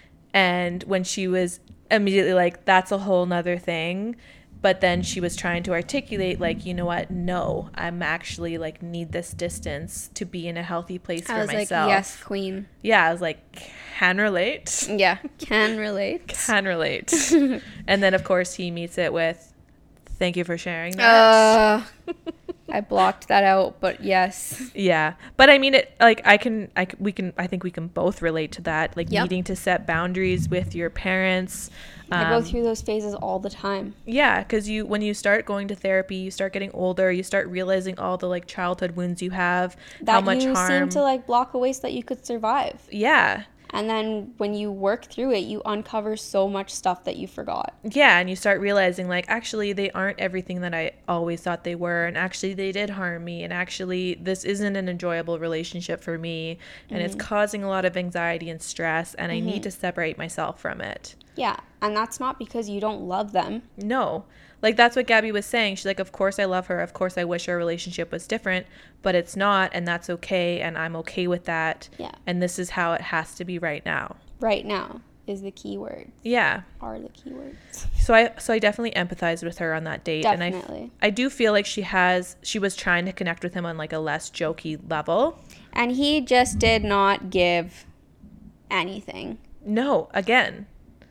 And when she was immediately like, that's a whole nother thing. But then she was trying to articulate, like, you know what? No, I'm actually like need this distance to be in a healthy place I for was myself. like, yes, queen. Yeah, I was like, can relate. Yeah, can relate. Can relate. And then, of course, he meets it with, thank you for sharing that. Uh, I blocked that out, but yes. Yeah. But I mean, it like I can, I c- we can, I think we can both relate to that. Like Yep. needing to set boundaries with your parents. I go Um, through those phases all the time. Yeah, because you when you start going to therapy, you start getting older, you start realizing all the like childhood wounds you have, That how much you harm. seem to like block away so that you could survive. Yeah. And then when you work through it, you uncover so much stuff that you forgot. Yeah, and you start realizing like actually they aren't everything that I always thought they were, and actually they did harm me, and actually this isn't an enjoyable relationship for me, and Mm-hmm. it's causing a lot of anxiety and stress, and I need to separate myself from it. Yeah, and that's not because you don't love them. No. Like that's what Gabby was saying. She's like, of course I love her. Of course I wish our relationship was different, but it's not, and that's okay, and I'm okay with that. Yeah. And this is how it has to be right now. Right now is the key word. Yeah. Are the key words. So I so I definitely empathized with her on that date. Definitely. And I I do feel like she has she was trying to connect with him on like a less jokey level. And he just did not give anything. No, again.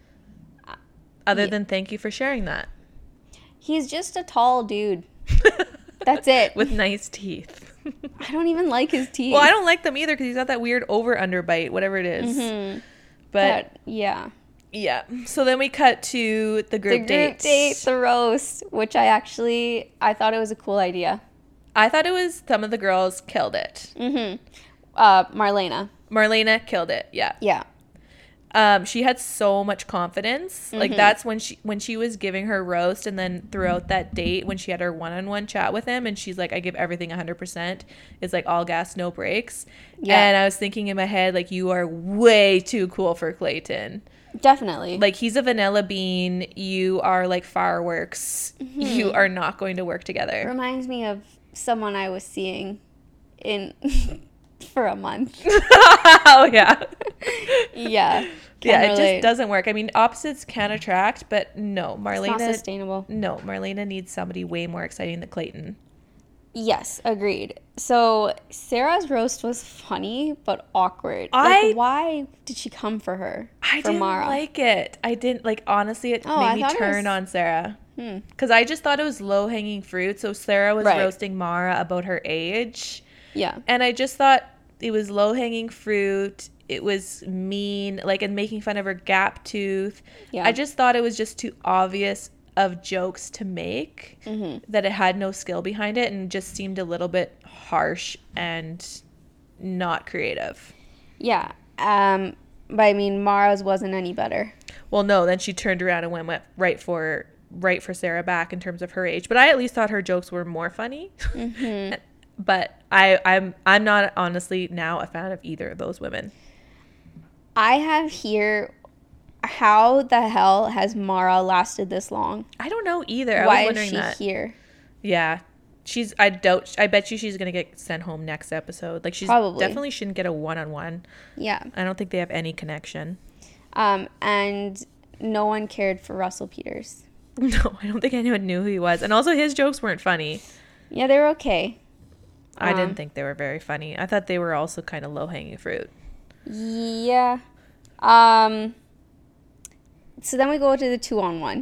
Other yeah. than thank you for sharing that. He's just a tall dude. That's it. With nice teeth. I don't even like his teeth. Well, I don't like them either because he's got that weird over under bite, whatever it is. Mhm. But, But yeah. yeah. So then we cut to the group, The group dates. date, the roast, which I actually, I thought it was a cool idea. I thought it was some of the girls killed it. Mm-hmm. Uh, Marlena. Marlena killed it. Yeah. Yeah. Um, she had so much confidence. Like Mhm. that's when she when she was giving her roast, and then throughout that date when she had her one-on-one chat with him and she's like, I give everything one hundred percent. It's like all gas, no breaks. Yeah. And I was thinking in my head, like, you are way too cool for Clayton. Definitely. Like he's a vanilla bean. You are like fireworks. Mm-hmm. You are not going to work together. Reminds me of someone I was seeing in for a month. Oh yeah. Yeah. Yeah, Can it relate. just doesn't work. I mean, opposites can attract, but no, It's Marlena. not sustainable. No, Marlena needs somebody way more exciting than Clayton. Yes, agreed. So Sarah's roast was funny but awkward. I- like, why did she come for her? I for didn't Mara? like it. I didn't like. Honestly, it Oh, made I me thought it turn was- on Sarah Hmm. because I just thought it was low hanging fruit. So Sarah was Right. roasting Mara about her age, Yeah. and I just thought it was low hanging fruit. It was mean, like, and making fun of her gap tooth. Yeah. I just thought it was just too obvious of jokes to make, Mm-hmm. that it had no skill behind it and just seemed a little bit harsh and not creative. Yeah. Um, but I mean, Mara's wasn't any better. Well, no, then she turned around and went, went right for right for Sarah back in terms of her age. But I at least thought her jokes were more funny. Mm-hmm. But I, I'm I'm not honestly now a fan of either of those women. I have here, how the hell has Mara lasted this long? I don't know either. I Why was is wondering she that. here? Yeah. She's I doubt I bet you she's gonna get sent home next episode. Like she's Probably. definitely shouldn't get a one on one. Yeah. I don't think they have any connection. Um, and no one cared for Russell Peters. No, I don't think anyone knew who he was. And also his jokes weren't funny. Yeah, they were okay. I Um, didn't think they were very funny. I thought they were also kind of low hanging fruit. Yeah. Um, so then we go to the two on one.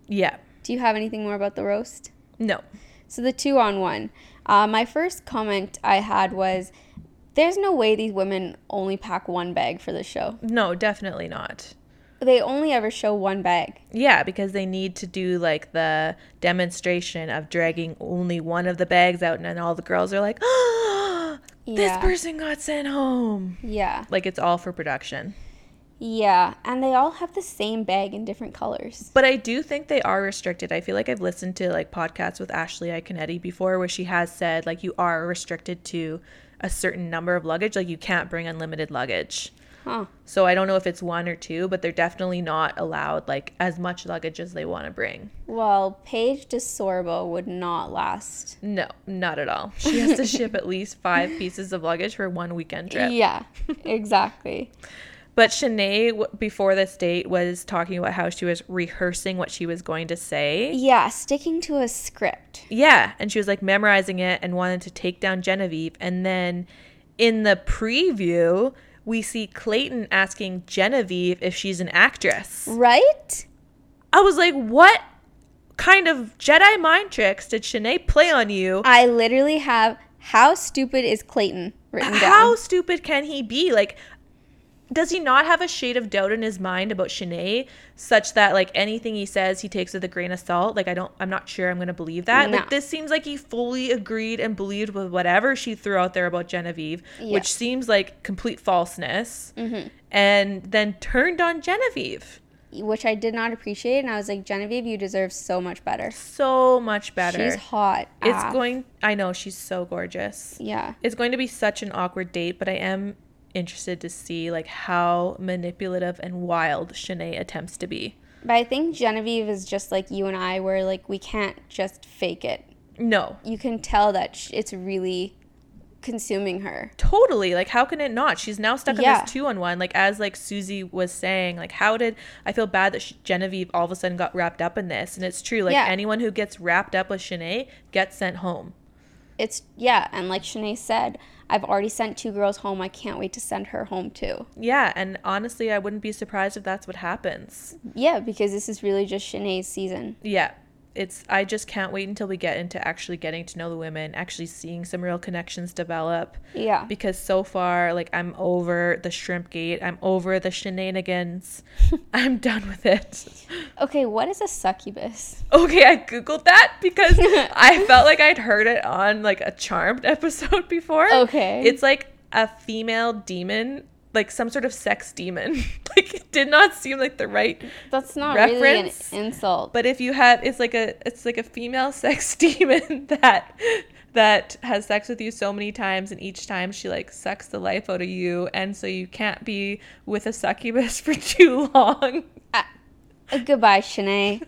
Yeah. Do you have anything more about the roast? No. So the two on one. Uh, my first comment I had was, there's no way these women only pack one bag for the show. No, definitely not. They only ever show one bag. Yeah, because they need to do like the demonstration of dragging only one of the bags out, and then all the girls are like, oh, this Yeah. person got sent home. Yeah. Like it's all for production. Yeah. And they all have the same bag in different colors. But I do think they are restricted. I feel like I've listened to like podcasts with Ashley Iaconetti before where she has said like you are restricted to a certain number of luggage. Like you can't bring unlimited luggage. Huh. So I don't know if it's one or two, but they're definitely not allowed like as much luggage as they want to bring. Well, Paige DeSorbo would not last. No, not at all. She has to ship at least five pieces of luggage for one weekend trip. Yeah, exactly. But Shanae, w- before this date, was talking about how she was rehearsing what she was going to say. Yeah, sticking to a script. Yeah, and she was like memorizing it and wanted to take down Genevieve. And then in the preview, we see Clayton asking Genevieve if she's an actress. Right? I was like, what kind of Jedi mind tricks did Shanae play on you? I literally have, how stupid is Clayton written down. How stupid can he be? Like, does he not have a shade of doubt in his mind about Shanae such that like anything he says he takes with a grain of salt? Like I don't I'm not sure I'm going to believe that. No. Like this seems like he fully agreed and believed with whatever she threw out there about Genevieve, Yeah. which seems like complete falseness. Mm-hmm. And then turned on Genevieve. Which I did not appreciate. And I was like, Genevieve, you deserve so much better. So much better. She's hot. It's Ah. going I know she's so gorgeous. Yeah. It's going to be such an awkward date, but I am interested to see like how manipulative and wild Shanae attempts to be. But I think Genevieve is just like you and I, where like we can't just fake it. No, You can tell that sh- it's really consuming her. totally. Like how can it not? She's now stuck Yeah. on this two on one. Like as like Susie was saying, like how did I feel bad that she, Genevieve all of a sudden got wrapped up in this? And it's true. Like Yeah. anyone who gets wrapped up with Shanae gets sent home. It's, yeah, and like Shanae said, I've already sent two girls home. I can't wait to send her home too. Yeah, and honestly, I wouldn't be surprised if that's what happens. Yeah, because this is really just Shanae's season. Yeah. It's I just can't wait until we get into actually getting to know the women, actually seeing some real connections develop. Yeah. Because so far, like, I'm over the shrimp gate. I'm over the shenanigans. I'm done with it. Okay, what is a succubus? Okay, I Googled that because I felt like I'd heard it on, like, a Charmed episode before. Okay. It's, like, a female demon, like, some sort of sex demon. Like, it did not seem like the right That's not reference. really an insult. But if you have, it's like a, it's like a female sex demon that... that has sex with you so many times, and each time she like sucks the life out of you, and so you can't be with a succubus for too long. Uh, goodbye, Shanae.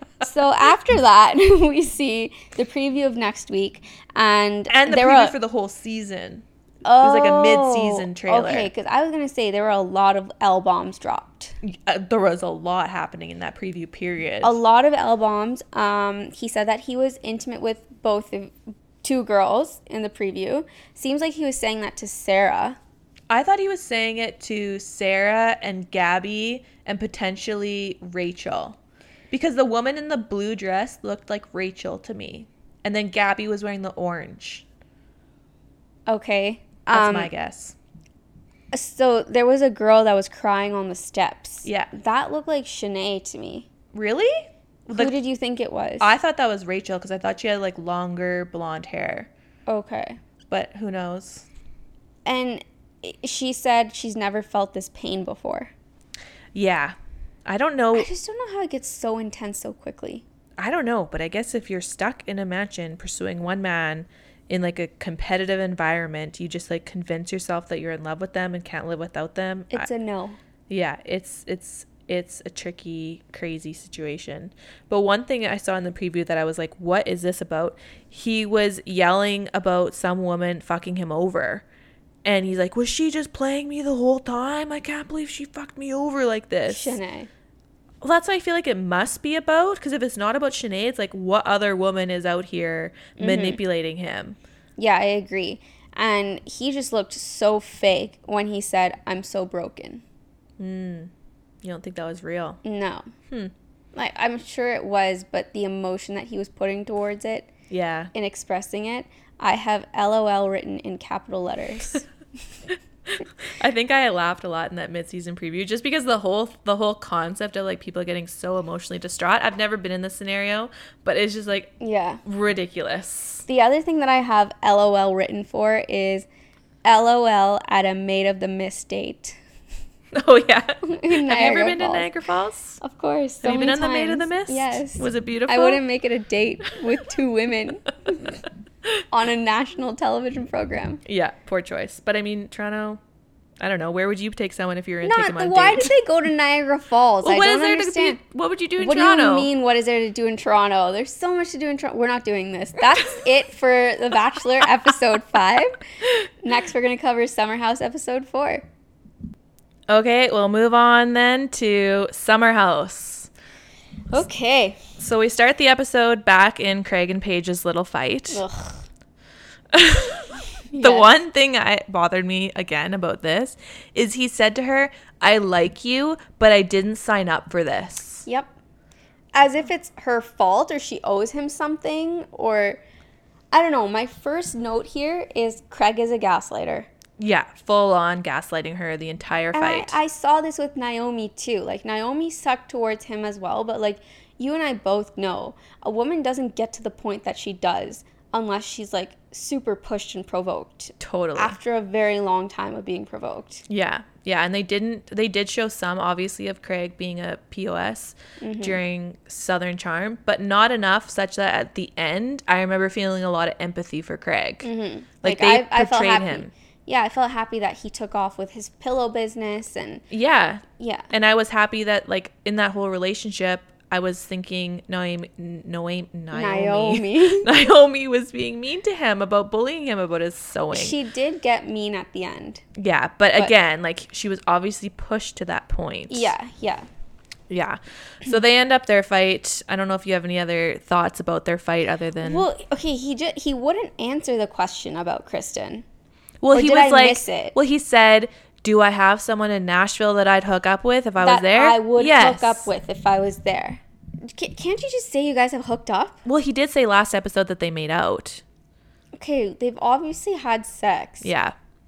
So after that, we see the preview of next week, and And the there preview were for the whole season. oh, was like a mid-season trailer. Okay, because I was gonna say there were a lot of L bombs dropped. Uh, there was a lot happening in that preview period. A lot of L bombs. Um, he said that he was intimate with both of two girls in the preview. Seems like he was saying that to Sarah. I thought he was saying it to Sarah and Gabby and potentially Rachel, because the woman in the blue dress looked like Rachel to me, and then Gabby was wearing the orange. Okay. That's um, my guess. So there was a girl that was crying on the steps. Yeah. That looked like Shanae to me. Really? Who Like, did you think it was? I thought that was Rachel because I thought she had like longer blonde hair, Okay. but who knows? And she said she's never felt this pain before. Yeah, I don't know. I just don't know how it gets so intense so quickly. I don't know, but I guess if you're stuck in a mansion pursuing one man in like a competitive environment, you just like convince yourself that you're in love with them and can't live without them. It's I, a no. yeah, it's it's it's a tricky, crazy situation. But one thing I saw in the preview that I was like, what is this about? He was yelling about some woman fucking him over. And he's like, was she just playing me the whole time? I can't believe she fucked me over like this. Shanae. Well, that's what I feel like it must be about. Because if it's not about Shanae, it's like, what other woman is out here Mm-hmm. manipulating him? Yeah, I agree. And he just looked so fake when he said, I'm so broken. You don't think that was real? No. Hmm. Like, I'm sure it was, but the emotion that he was putting towards it Yeah. in expressing it, I have LOL written in capital letters. I think I laughed a lot in that mid-season preview just because the whole the whole concept of like people getting so emotionally distraught. I've never been in this scenario, but it's just like Yeah. ridiculous. The other thing that I have LOL written for is LOL at a Maid of the Mist date. Oh yeah. In Have you ever Niagara been to Falls. Niagara Falls? Of course. So Have you been many on the Maid of the times. Mist? Yes. Was it beautiful? I wouldn't make it a date with two women on a national television program. Yeah, poor choice. But I mean, Toronto, I don't know. Where would you take someone if you were going to take Not them on a why date? did they go to Niagara Falls? Well, I what don't is there understand. to be? What would you do in What Toronto? do you mean? What is there to do in Toronto? There's so much to do in Toronto. We're not doing this. That's it for The Bachelor episode five. Next, we're gonna cover Summer House episode four. Okay, we'll move on then to Summer House. Okay. So we start the episode back in Craig and Paige's little fight. Ugh. The Yes. one thing I bothered me again about this is he said to her, "I like you, but I didn't sign up for this." Yep. As if it's her fault or she owes him something, or I don't know. My first note here is Craig is a gaslighter. Yeah, full on gaslighting her the entire And fight. I, I saw this with Naomi too. Like, Naomi sucked towards him as well, but like you and I both know a woman doesn't get to the point that she does unless she's like super pushed and provoked Totally. after a very long time of being provoked. Yeah. Yeah, and they didn't they did show some obviously of Craig being a P O S Mm-hmm. during Southern Charm, but not enough such that at the end I remember feeling a lot of empathy for Craig. Mm-hmm. Like, Like, they I, I felt portrayed happy. him. Yeah, I felt happy that he took off with his pillow business, and Yeah. yeah. And I was happy that like in that whole relationship I was thinking Naomi, Naomi, Naomi, Naomi. Naomi was being mean to him about bullying him about his sewing. She did get mean at the end. yeah, but, But- again, like she was obviously pushed to that point. Yeah, yeah. Yeah. So they end up their fight. I don't know if you have any other thoughts about their fight other than Well, okay, he just he wouldn't answer the question about Kristen. well or he did was I like miss it? well he said, "Do I have someone in Nashville that I'd hook up with if I that was there?" I would Yes. hook up with if I was there. C- Can't you just say you guys have hooked up? Well, he did say last episode that they made out. Okay, they've obviously had sex. Yeah.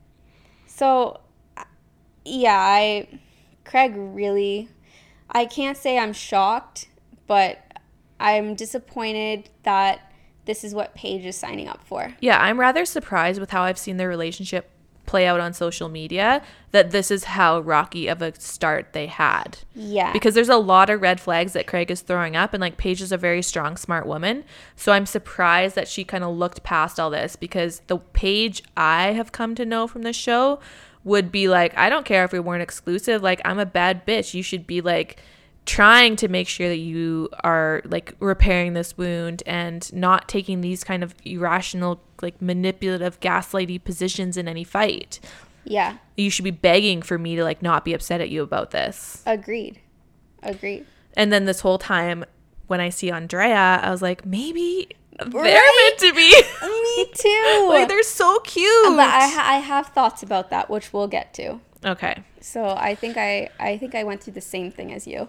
So, yeah, I, Craig really, I can't say I'm shocked, but I'm disappointed that this is what Paige is signing up for. Yeah, I'm rather surprised with how I've seen their relationship play out on social media that this is how rocky of a start they had. Yeah. Because there's a lot of red flags that Craig is throwing up, and like Paige is a very strong, smart woman. So I'm surprised that she kind of looked past all this, because the Paige I have come to know from the show would be like, I don't care if we weren't exclusive. Like, I'm a bad bitch. You should be like trying to make sure that you are like repairing this wound and not taking these kind of irrational, like manipulative, gaslighty positions in any fight. Yeah. You should be begging for me to like not be upset at you about this. Agreed. Agreed. And then this whole time when I see Andrea, I was like, maybe they're Right? meant to be. Me too. Like, they're so cute. But I, ha- I have thoughts about that, which we'll get to. Okay. So I think I, I think I went through the same thing as you.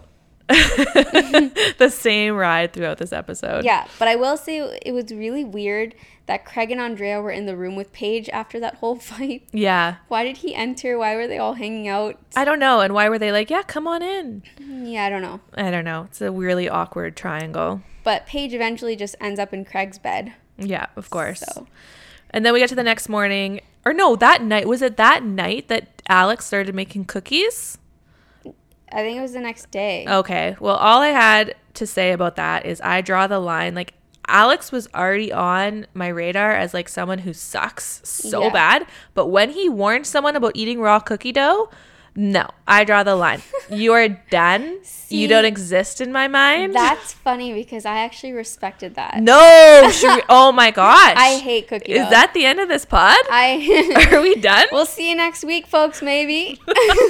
The same ride throughout this episode. Yeah, but I will say it was really weird that Craig and Andrea were in the room with Paige after that whole fight. Yeah. Why did he enter? Why were they all hanging out? I don't know. And why were they like, yeah, come on in? Yeah, I don't know. I don't know. It's a really awkward triangle. But Paige eventually just ends up in Craig's bed. Yeah, of course. So And then we get to the next morning. Or no, that night. Was it that night that Alex started making cookies? I think it was the next day. Okay. Well, all I had to say about that is I draw the line. Like, Alex was already on my radar as like someone who sucks so Yeah. bad. But when he warned someone about eating raw cookie dough, no, I draw the line. You are done. See, you don't exist in my mind. That's funny because I actually respected that. No. Should we, oh my gosh. I hate cookie dough. Is that the end of this pod? I Are we done? We'll see you next week, folks, maybe.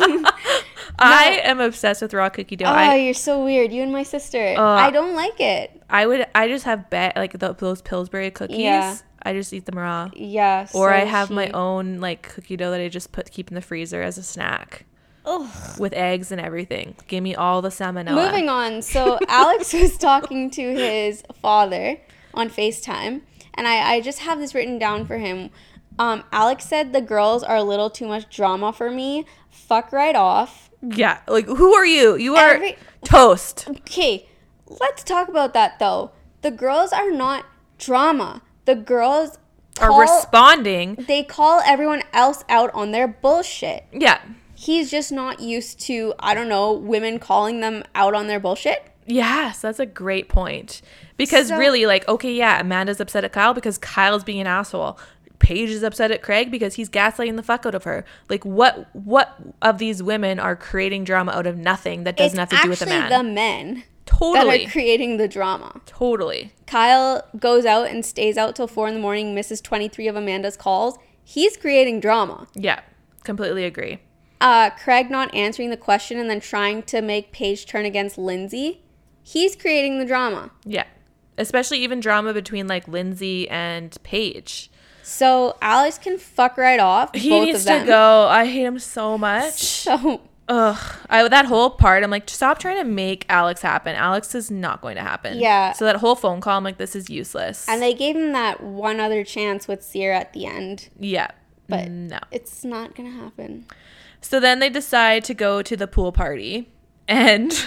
I am obsessed with raw cookie dough. Oh, I, you're so weird. You and my sister. Uh, I don't like it. I would. I just have ba- like the, those Pillsbury cookies. Yeah. I just eat them raw. Yeah. Or so I have my she- own like cookie dough that I just put keep in the freezer as a snack. Ugh. with eggs and everything. Give me all the salmonella. Moving on. So Alex was talking to his father on FaceTime, and I, I just have this written down for him. Um, Alex said the girls are a little too much drama for me. Fuck right off. Yeah, like, who are you? You are Every- toast. Okay, let's talk about that though. The girls are not drama. The girls Are call, responding. They call everyone else out on their bullshit. Yeah. He's just not used to, I don't know, women calling them out on their bullshit. Yes, that's a great point. Because So- really, like, okay, yeah, Amanda's upset at Kyle because Kyle's being an asshole. Paige is upset at Craig because he's gaslighting the fuck out of her. Like, what what of these women are creating drama out of nothing that doesn't have to do with the man? It's actually the men Totally. that are creating the drama. Totally. Kyle goes out and stays out till four in the morning, misses twenty-three of Amanda's calls. He's creating drama. Yeah, completely agree. Uh, Craig not answering the question and then trying to make Paige turn against Lindsay. He's creating the drama. Yeah. Especially even drama between, like, Lindsay and Paige. So Alex can fuck right off. He both needs of them. to go. I hate him so much. So Ugh. I, that whole part, I'm like, stop trying to make Alex happen. Alex is not going to happen. Yeah. So that whole phone call, I'm like, this is useless. and they gave him that one other chance with Sierra at the end, Yeah. but no. it's not gonna happen. So then they decide to go to the pool party, and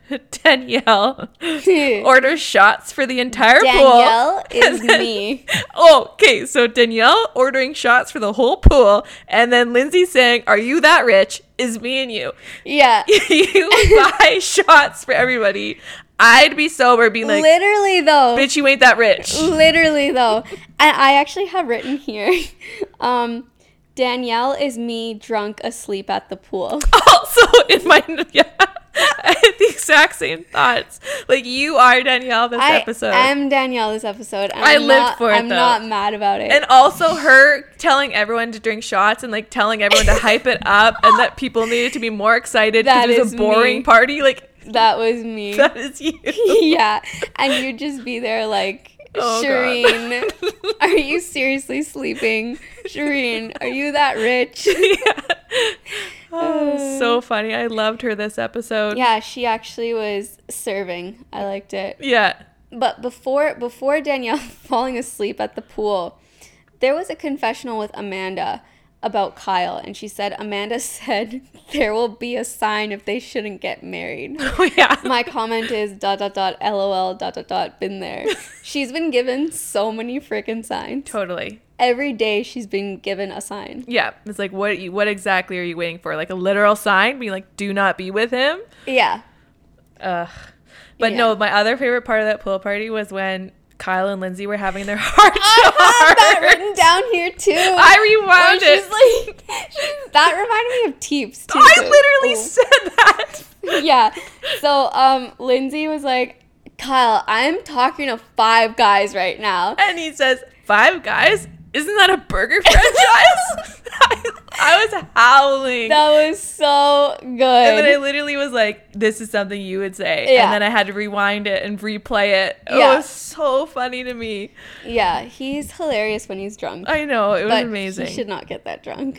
Danielle orders shots for the entire Danielle pool. is And then- me. Oh, okay. So Danielle ordering shots for the whole pool, and then Lindsay saying, "Are you that rich?" is me and you. Yeah. You buy shots for everybody. I'd be sober, being like, Literally though. "Bitch, you ain't that rich." Literally though. And I actually have written here, um, Danielle is me drunk asleep at the pool. Also, in my yeah, I had the exact same thoughts. Like, you are Danielle this I episode. am Danielle this episode. And I I'm lived not, for it, I'm though. not mad about it. And also her telling everyone to drink shots and, like, telling everyone to hype it up and that people needed to be more excited That because it was is a boring me. party. Like, that was me. that is you. Yeah. And you'd just be there like, Oh, Shireen, God. are you seriously sleeping? Shireen, are you that rich? Yeah. Oh, it was so funny. I loved her this episode. Yeah, she actually was serving. I liked it. Yeah. But before before Danielle falling asleep at the pool, there was a confessional with Amanda about Kyle, and she said Amanda said there will be a sign if they shouldn't get married. Oh, yeah. My comment is dot dot dot lol dot dot dot been there. She's been given so many freaking signs. Totally. Every day she's been given a sign. Yeah. It's like, what you, what exactly are you waiting for? Like a literal sign being like, do not be with him? Yeah. Ugh. But Yeah. no, my other favorite part of that pool party was when Kyle and Lindsay were having their heart to I have that heart. written down here too. I rewound Where it. she's like, she's- that reminded me of Teeps too. I literally Oh. said that. Yeah. So um Lindsay was like, Kyle, I'm talking to five guys right now. And he says, Five Guys? Isn't that a burger franchise? I, I was howling. That was so good. And then I literally was like, this is something you would say. Yeah. And then I had to rewind it and replay it. It Yeah. was so funny to me. Yeah, he's hilarious when he's drunk. I know. It was but amazing. he should not get that drunk.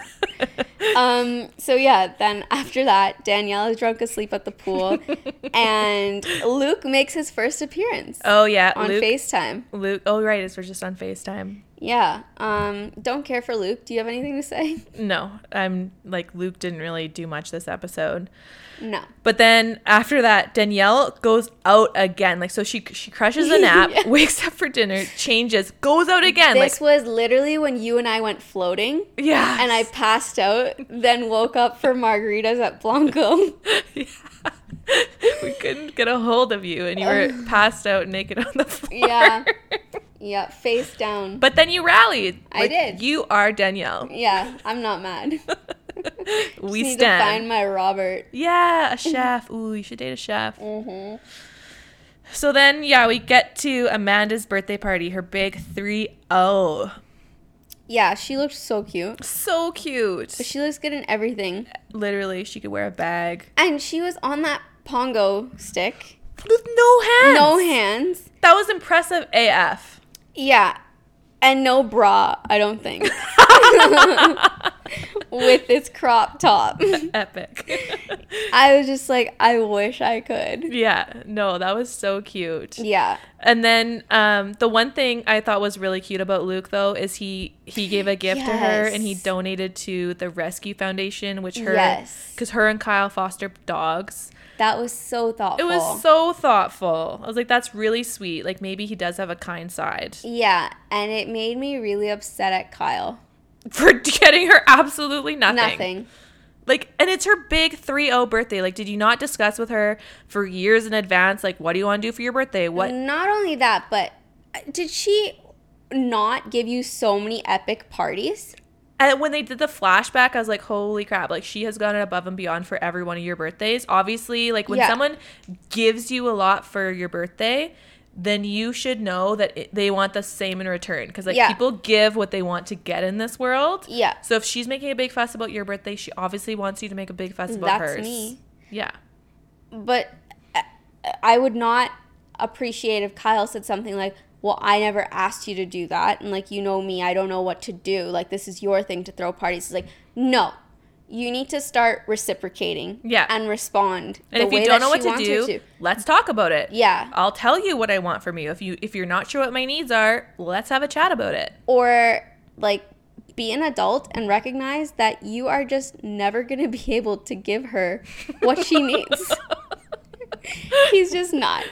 um. So yeah, then after that, Danielle is drunk asleep at the pool, and Luke makes his first appearance oh, yeah. on Luke, FaceTime. Luke. Oh, right. It's just on FaceTime. Yeah. Um. Don't care for Luke. Do you have anything to say? No, I'm like, Luke didn't really do much this episode. No. But then after that, Danielle goes out again. Like, so she she crushes a nap, Yeah. wakes up for dinner, changes, goes out again. This like, was literally when you and I went floating, yeah. and I passed out, then woke up for margaritas at Blanco. Yeah. We couldn't get a hold of you, and you were passed out naked on the floor. Yeah. Yeah, face down. But then you rallied. I Like, did. You are Danielle. Yeah, I'm not mad. We Just need stand. to find my Robert. Yeah, a chef. Ooh, you should date a chef. Mm-hmm. So then, yeah, we get to Amanda's birthday party, her big three oh. Yeah, she looked so cute. So cute. She looks good in everything. Literally, she could wear a bag. And she was on that pongo stick. With no hands. No hands. That was impressive A F. Yeah. And no bra, I don't think. with this crop top. Epic. I was just like, I wish I could. Yeah, no, that was so cute. Yeah. And then um, the one thing I thought was really cute about Luke, though, is he he gave a gift yes. to her and he donated to the Rescue Foundation, which her, yes, because her and Kyle foster dogs. That was so thoughtful. It was so thoughtful. I was like, that's really sweet. Like, maybe he does have a kind side. Yeah, and it made me really upset at Kyle. For getting her absolutely nothing. Nothing. Like, and it's her big three oh birthday. Like, did you not discuss with her for years in advance, like, what do you want to do for your birthday? What? Not only that, but did she not give you so many epic parties? And when they did the flashback, I was like, holy crap. Like, she has gone above and beyond for every one of your birthdays. Obviously, like, when yeah. someone gives you a lot for your birthday, then you should know that it, they want the same in return. Because, like, yeah. people give what they want to get in this world. Yeah. So if she's making a big fuss about your birthday, she obviously wants you to make a big fuss about That's hers. That's me. Yeah. But I would not appreciate if Kyle said something like, well, I never asked you to do that. And, like, you know me, I don't know what to do. Like, this is your thing to throw parties. It's like, no. You need to start reciprocating yeah. and respond. And the if way you don't that know what she to do, to. let's talk about it. Yeah. I'll tell you what I want from you. If you if you're not sure what my needs are, let's have a chat about it. Or, like, be an adult and recognize that you are just never going to be able to give her what she needs. He's just not.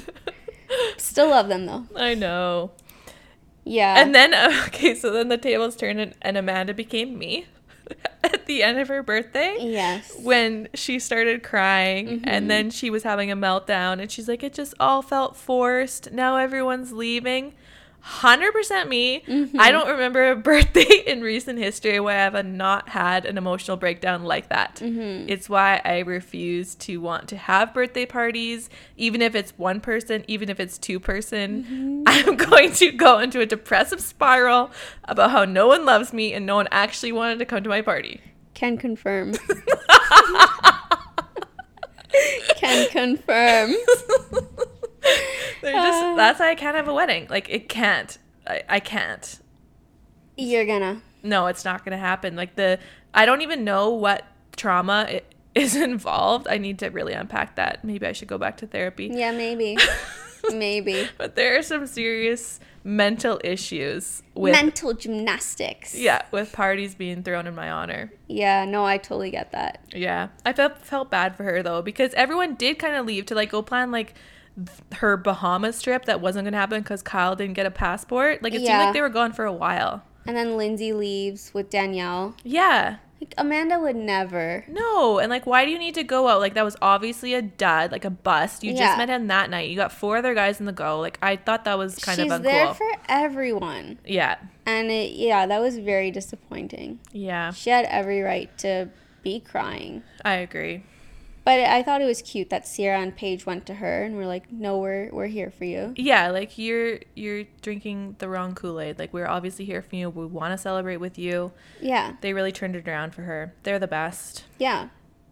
Still love them, though. I know. Yeah. And then, okay, so then the tables turned and, and Amanda became me at the end of her birthday. Yes. When she started crying mm-hmm. and then she was having a meltdown and she's like, it just all felt forced. Now everyone's leaving. one hundred percent me. Mm-hmm. I don't remember a birthday in recent history where I have not had an emotional breakdown like that. Mm-hmm. It's why I refuse to want to have birthday parties, even if it's one person, even if it's two person. Mm-hmm. I'm going to go into a depressive spiral about how no one loves me and no one actually wanted to come to my party. Can confirm. Can confirm. They're just uh, that's why I can't have a wedding. Like, it can't. I, I can't. You're gonna. No, it's not gonna happen. Like, the I don't even know what trauma it is involved. I need to really unpack that. Maybe I should go back to therapy. Yeah, maybe. Maybe. But there are some serious mental issues with mental gymnastics. Yeah, with parties being thrown in my honor. Yeah, no, I totally get that. Yeah. I felt felt bad for her though, because everyone did kind of leave to like go plan like her Bahamas trip that wasn't gonna happen because Kyle didn't get a passport. Like, it yeah. seemed like they were gone for a while. And then Lindsay leaves with Danielle. Yeah. Like, Amanda would never. No. And like, why do you need to go out? Like, that was obviously a dud, like a bust. You yeah. just met him that night. You got four other guys in the go. Like, I thought that was kind She's of uncool. She's there for everyone. Yeah. And it, yeah, that was very disappointing. Yeah. She had every right to be crying. I agree. But I thought it was cute that Sierra and Paige went to her and were like, no, we're we're here for you. Yeah, like, you're you're drinking the wrong Kool-Aid. Like, we're obviously here for you. We want to celebrate with you. Yeah. They really turned it around for her. They're the best. Yeah.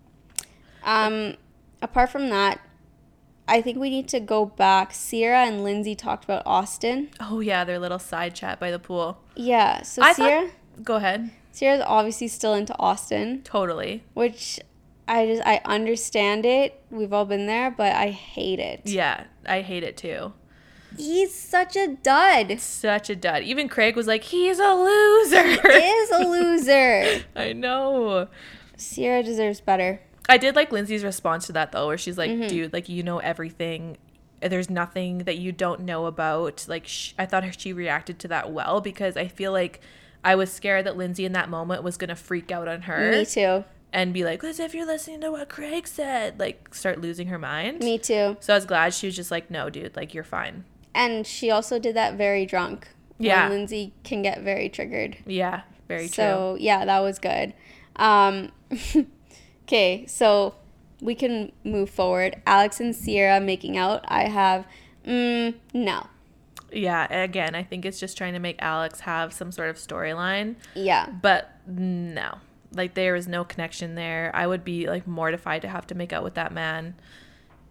Um, apart from that, I think we need to go back. Sierra and Lindsay talked about Austin. Oh, yeah, their little side chat by the pool. Yeah, so I Sierra... Thought, go ahead. Sierra's obviously still into Austin. Totally. Which... I just, I understand it. We've all been there, but I hate it. Yeah, I hate it too. He's such a dud. Such a dud. Even Craig was like, he's a loser. He is a loser. I know. Sierra deserves better. I did like Lindsay's response to that, though, where she's like, mm-hmm. dude, like, you know everything. There's nothing that you don't know about. Like, sh- I thought she reacted to that well, because I feel like I was scared that Lindsay in that moment was going to freak out on her. Me too. And be like, as if you're listening to what Craig said. Like, start losing her mind. Me too. So I was glad she was just like, no, dude, like, you're fine. And she also did that very drunk. Yeah. When Lindsay can get very triggered. Yeah, very true. So, yeah, that was good. Um, okay, so we can move forward. Alex and Sierra making out. I have, mm, no. Yeah, again, I think it's just trying to make Alex have some sort of storyline. Yeah. But no. Like, there is no connection there. I would be, like, mortified to have to make out with that man.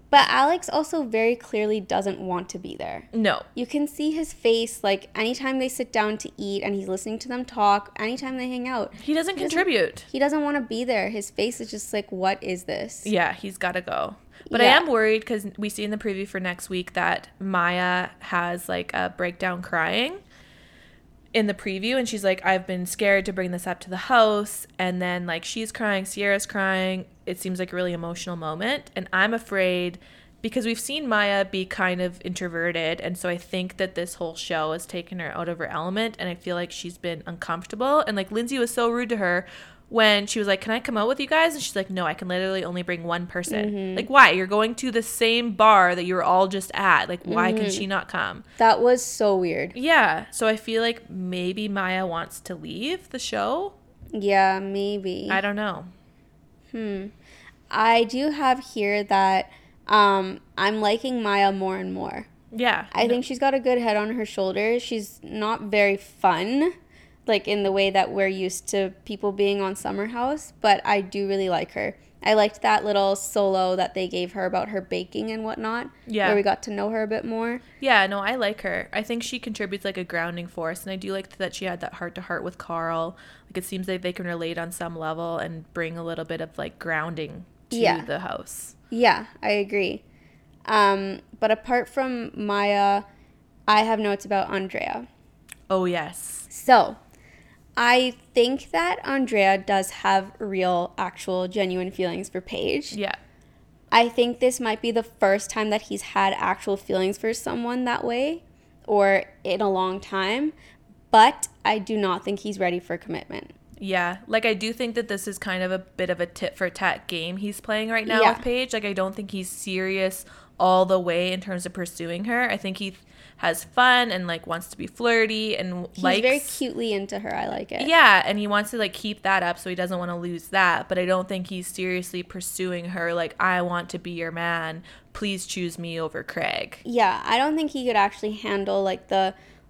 But Alex also very clearly doesn't want to be there. No. You can see his face, like, anytime they sit down to eat and he's listening to them talk, anytime they hang out. He doesn't he contribute. Doesn't, he doesn't want to be there. His face is just like, what is this? Yeah, he's got to go. But yeah. I am worried because we see in the preview for next week that Maya has, like, a breakdown crying in the preview. And she's like, I've been scared to bring this up to the house. And then, like, she's crying, Sierra's crying. It seems like a really emotional moment. And I'm afraid because we've seen Maya be kind of introverted. And so I think that this whole show has taken her out of her element. And I feel like she's been uncomfortable. And, like, Lindsay was so rude to her when she was like, can I come out with you guys? And she's like, no, I can literally only bring one person. Mm-hmm. Like, why? You're going to the same bar that you were all just at. Like, why mm-hmm. can she not come? That was so weird. Yeah. So I feel like maybe Maya wants to leave the show. Yeah, maybe. I don't know. Hmm. I do have here that um, I'm liking Maya more and more. Yeah. I no. think she's got a good head on her shoulders. She's not very fun, like in the way that we're used to people being on Summer House, but I do really like her. I liked that little solo that they gave her about her baking and whatnot. Yeah. Where we got to know her a bit more. Yeah, no, I like her. I think she contributes like a grounding force, and I do like that she had that heart-to-heart with Carl. Like, it seems like they can relate on some level and bring a little bit of like grounding to yeah. the house. Yeah, I agree. Um, but apart from Maya, I have notes about Andrea. Oh, yes. So, I think that Andrea does have real, actual, genuine feelings for Paige. Yeah. I think this might be the first time that he's had actual feelings for someone that way, or in a long time, but I do not think he's ready for commitment. Yeah, like I do think that this is kind of a bit of a tit for tat game he's playing right now yeah. with Paige. Like, I don't think he's serious all the way in terms of pursuing her. I think he th- has fun and like wants to be flirty and he's likes very cutely into her. I like it. Yeah, and he wants to like keep that up, so he doesn't want to lose that. But I don't think he's seriously pursuing her. Like, I want to be your man. Please choose me over Craig. Yeah, I don't think he could actually handle like the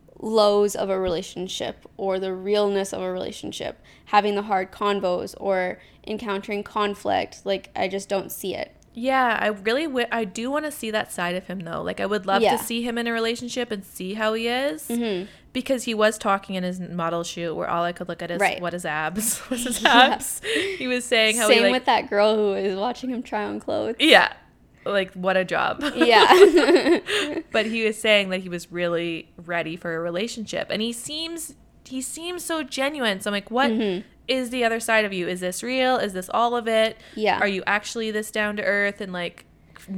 lows of a relationship or the realness of a relationship, having the hard convos or encountering conflict. Like, I just don't see it. Yeah, I really w- I do want to see that side of him, though. Like, I would love yeah. to see him in a relationship and see how he is. Mm-hmm. Because he was talking in his model shoot where all I could look at is right. what his abs. What's his abs? Yeah. He was saying how Same he, like, with that girl who was watching him try on clothes. Yeah. Like, what a job. Yeah. But he was saying that he was really ready for a relationship. And he seems he seems so genuine. So I'm like, what mm-hmm. is the other side of you? Is this real? Is this all of it? Yeah. Are you actually this down to earth and like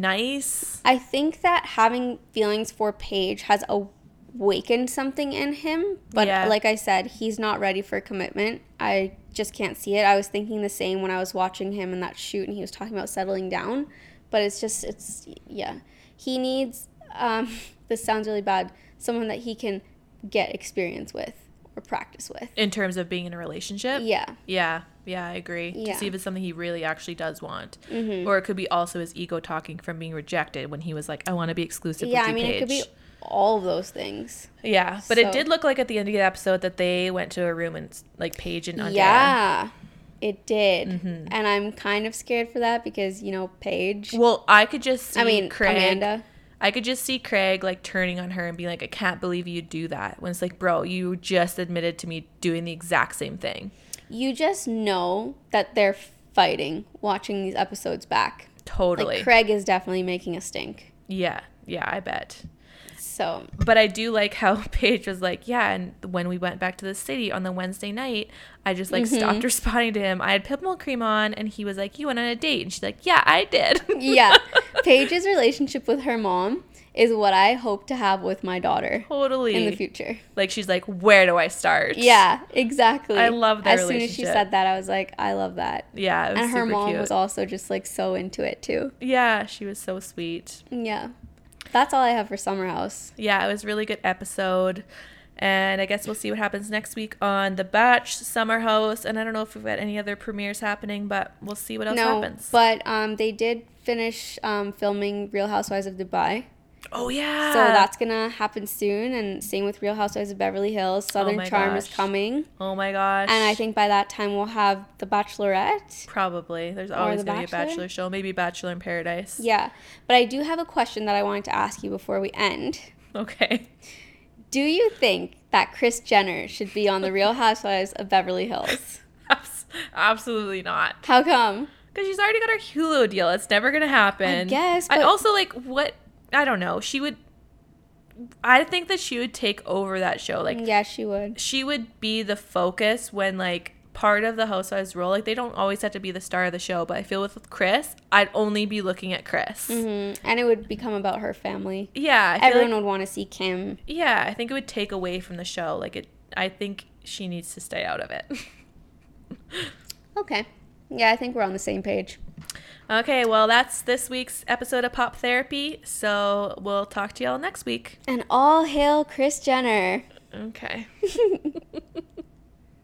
nice? I think that having feelings for Paige has awakened something in him. But yeah. like I said, he's not ready for commitment. I just can't see it. I was thinking the same when I was watching him in that shoot and he was talking about settling down. But it's just, it's, yeah. He needs, um, this sounds really bad, someone that he can get experience with or practice with. In terms of being in a relationship? Yeah. Yeah. Yeah, I agree. Yeah. To see if it's something he really actually does want. Mm-hmm. Or it could be also his ego talking from being rejected when he was like, I want to be exclusive yeah, with you, I mean, Paige. it could be all of those things. Yeah. But so. it did look like at the end of the episode that they went to a room and, like, Paige and Andrea. Yeah. It did. Mm-hmm. And I'm kind of scared for that because, you know, Paige. Well, I could just see I mean, Craig. Amanda. I could just see Craig, like, turning on her and being like, I can't believe you do that. When it's like, bro, you just admitted to me doing the exact same thing. You just know that they're fighting watching these episodes back. Totally. Like, Craig is definitely making a stink. Yeah. Yeah, I bet. So. But I do like how Paige was like, yeah, and when we went back to the city on the Wednesday night, I just, like, mm-hmm. stopped responding to him. I had pimple cream on, and he was like, you went on a date. And she's like, yeah, I did. Yeah. Paige's relationship with her mom is what I hope to have with my daughter. Totally. In the future. Like, she's like, where do I start? Yeah, exactly. I love their as relationship. As soon as she said that, I was like, I love that. Yeah, it was And her super mom cute. was also just, like, so into it, too. Yeah, she was so sweet. Yeah. That's all I have for Summer House. Yeah, it was a really good episode. And I guess we'll see what happens next week on The Batch, Summer House. And I don't know if we've got any other premieres happening, but we'll see what else no, happens. But um, they did finish um, filming Real Housewives of Dubai. Oh, yeah. So that's going to happen soon. And same with Real Housewives of Beverly Hills. Southern Oh my Charm is gosh. coming. Oh, my gosh. And I think by that time we'll have The Bachelorette. Probably. There's always The going to be a Bachelor? Bachelor show. Maybe Bachelor in Paradise. Yeah. But I do have a question that I wanted to ask you before we end. Okay. Do you think that Kris Jenner should be on The Real Housewives of Beverly Hills? Abs- Absolutely not. How come? Because she's already got her Hulu deal. It's never going to happen. I guess, I but- also, like, what... I don't know. She would... I think that she would take over that show. Like, Yeah, she would. she would be the focus when, like, part of the Housewives role. Like, they don't always have to be the star of the show. But I feel with Kris, I'd only be looking at Kris. Mm-hmm. And it would become about her family. Yeah. I feel Everyone like, would want to see Kim. yeah. I think it would take away from the show. Like, it. I think she needs to stay out of it. Okay. Yeah, I think we're on the same page. Okay, well, that's this week's episode of Pop Therapy. So we'll talk to y'all next week. And all hail Kris Jenner. Okay.